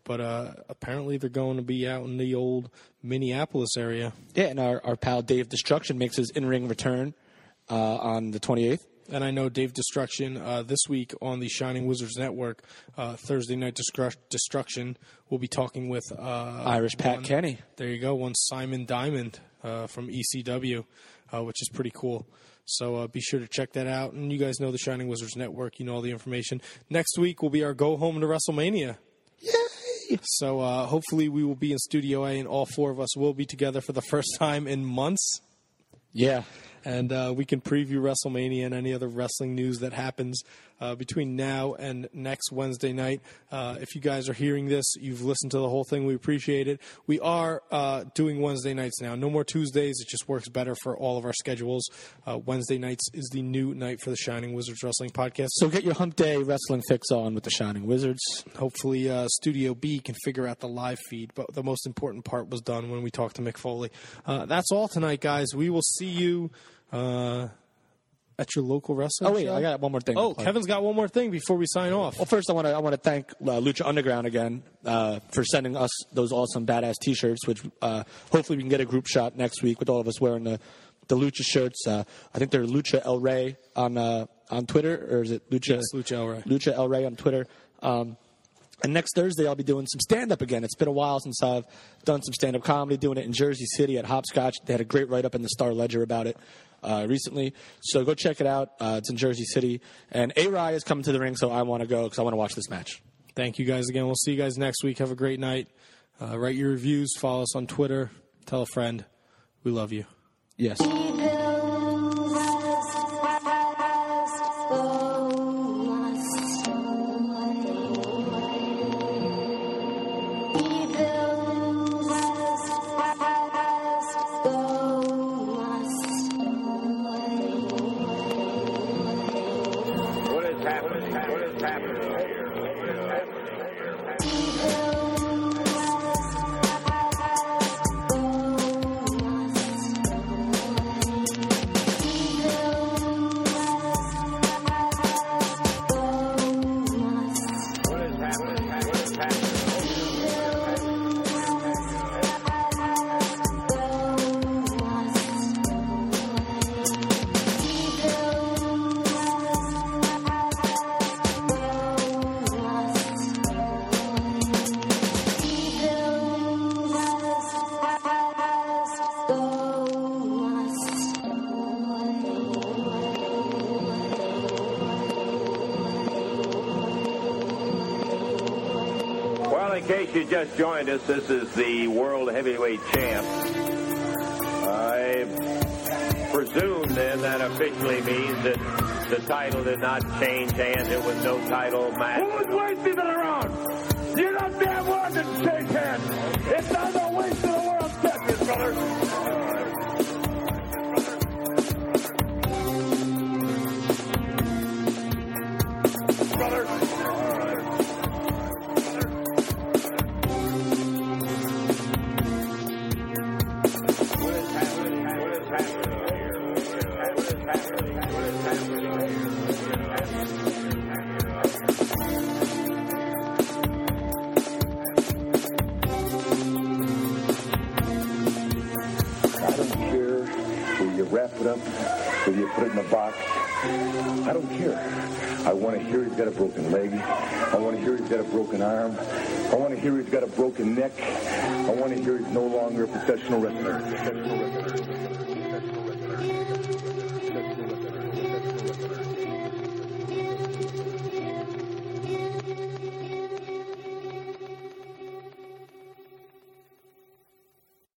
but uh, apparently they're going to be out in the old Minneapolis area. Yeah, and our, our pal Dave Destruction makes his in-ring return uh, on the twenty-eighth. And I know Dave Destruction uh, this week on the Shining Wizards Network, uh, Thursday Night Destru- Destruction, will be talking with uh, Irish Pat one, Kenny. There you go, one Simon Diamond uh, from E C W, uh, which is pretty cool. So uh, be sure to check that out. And you guys know the Shining Wizards Network. You know all the information. Next week will be our go home to WrestleMania. Yay! So uh, hopefully we will be in Studio A, and all four of us will be together for the first time in months. Yeah. And uh, we can preview WrestleMania and any other wrestling news that happens uh, between now and next Wednesday night. Uh, if you guys are hearing this, you've listened to the whole thing, we appreciate it. We are uh, doing Wednesday nights now. No more Tuesdays. It just works better for all of our schedules. Uh, Wednesday nights is the new night for the Shining Wizards Wrestling Podcast. So get your hump day wrestling fix on with the Shining Wizards. Hopefully uh, Studio B can figure out the live feed, but the most important part was done when we talked to Mick Foley. Uh, that's all tonight, guys. We will see you Uh, at your local wrestling Oh wait, show? I got one more thing. Oh, Kevin's got one more thing before we sign off. Well, first I want to I want to thank uh, Lucha Underground again uh, for sending us those awesome badass T-shirts. Which uh, hopefully we can get a group shot next week with all of us wearing the the Lucha shirts. Uh, I think they're Lucha El Rey on uh, on Twitter, or is it Lucha? Yes, Lucha El Rey. Lucha El Rey on Twitter. Um, And next Thursday, I'll be doing some stand-up again. It's been a while since I've done some stand-up comedy, doing it in Jersey City at Hopscotch. They had a great write-up in the Star Ledger about it uh, recently. So go check it out. Uh, it's in Jersey City. And A-Rye is coming to the ring, so I want to go because I want to watch this match. Thank you guys again. We'll see you guys next week. Have a great night. Uh, write your reviews. Follow us on Twitter. Tell a friend. We love you. Yes. In case you just joined us, this is the World Heavyweight Champ. I presume then that officially means that the title did not change hands. There was no title match. Who was wasting it around? You're not damn well to shake hands. It's not the waste of the world champions, brother. Brother. Wrap it up, whether you put it in a box. I don't care. I want to hear he's got a broken leg. I want to hear he's got a broken arm. I want to hear he's got a broken neck. I want to hear he's no longer a professional wrestler. Professional wrestler.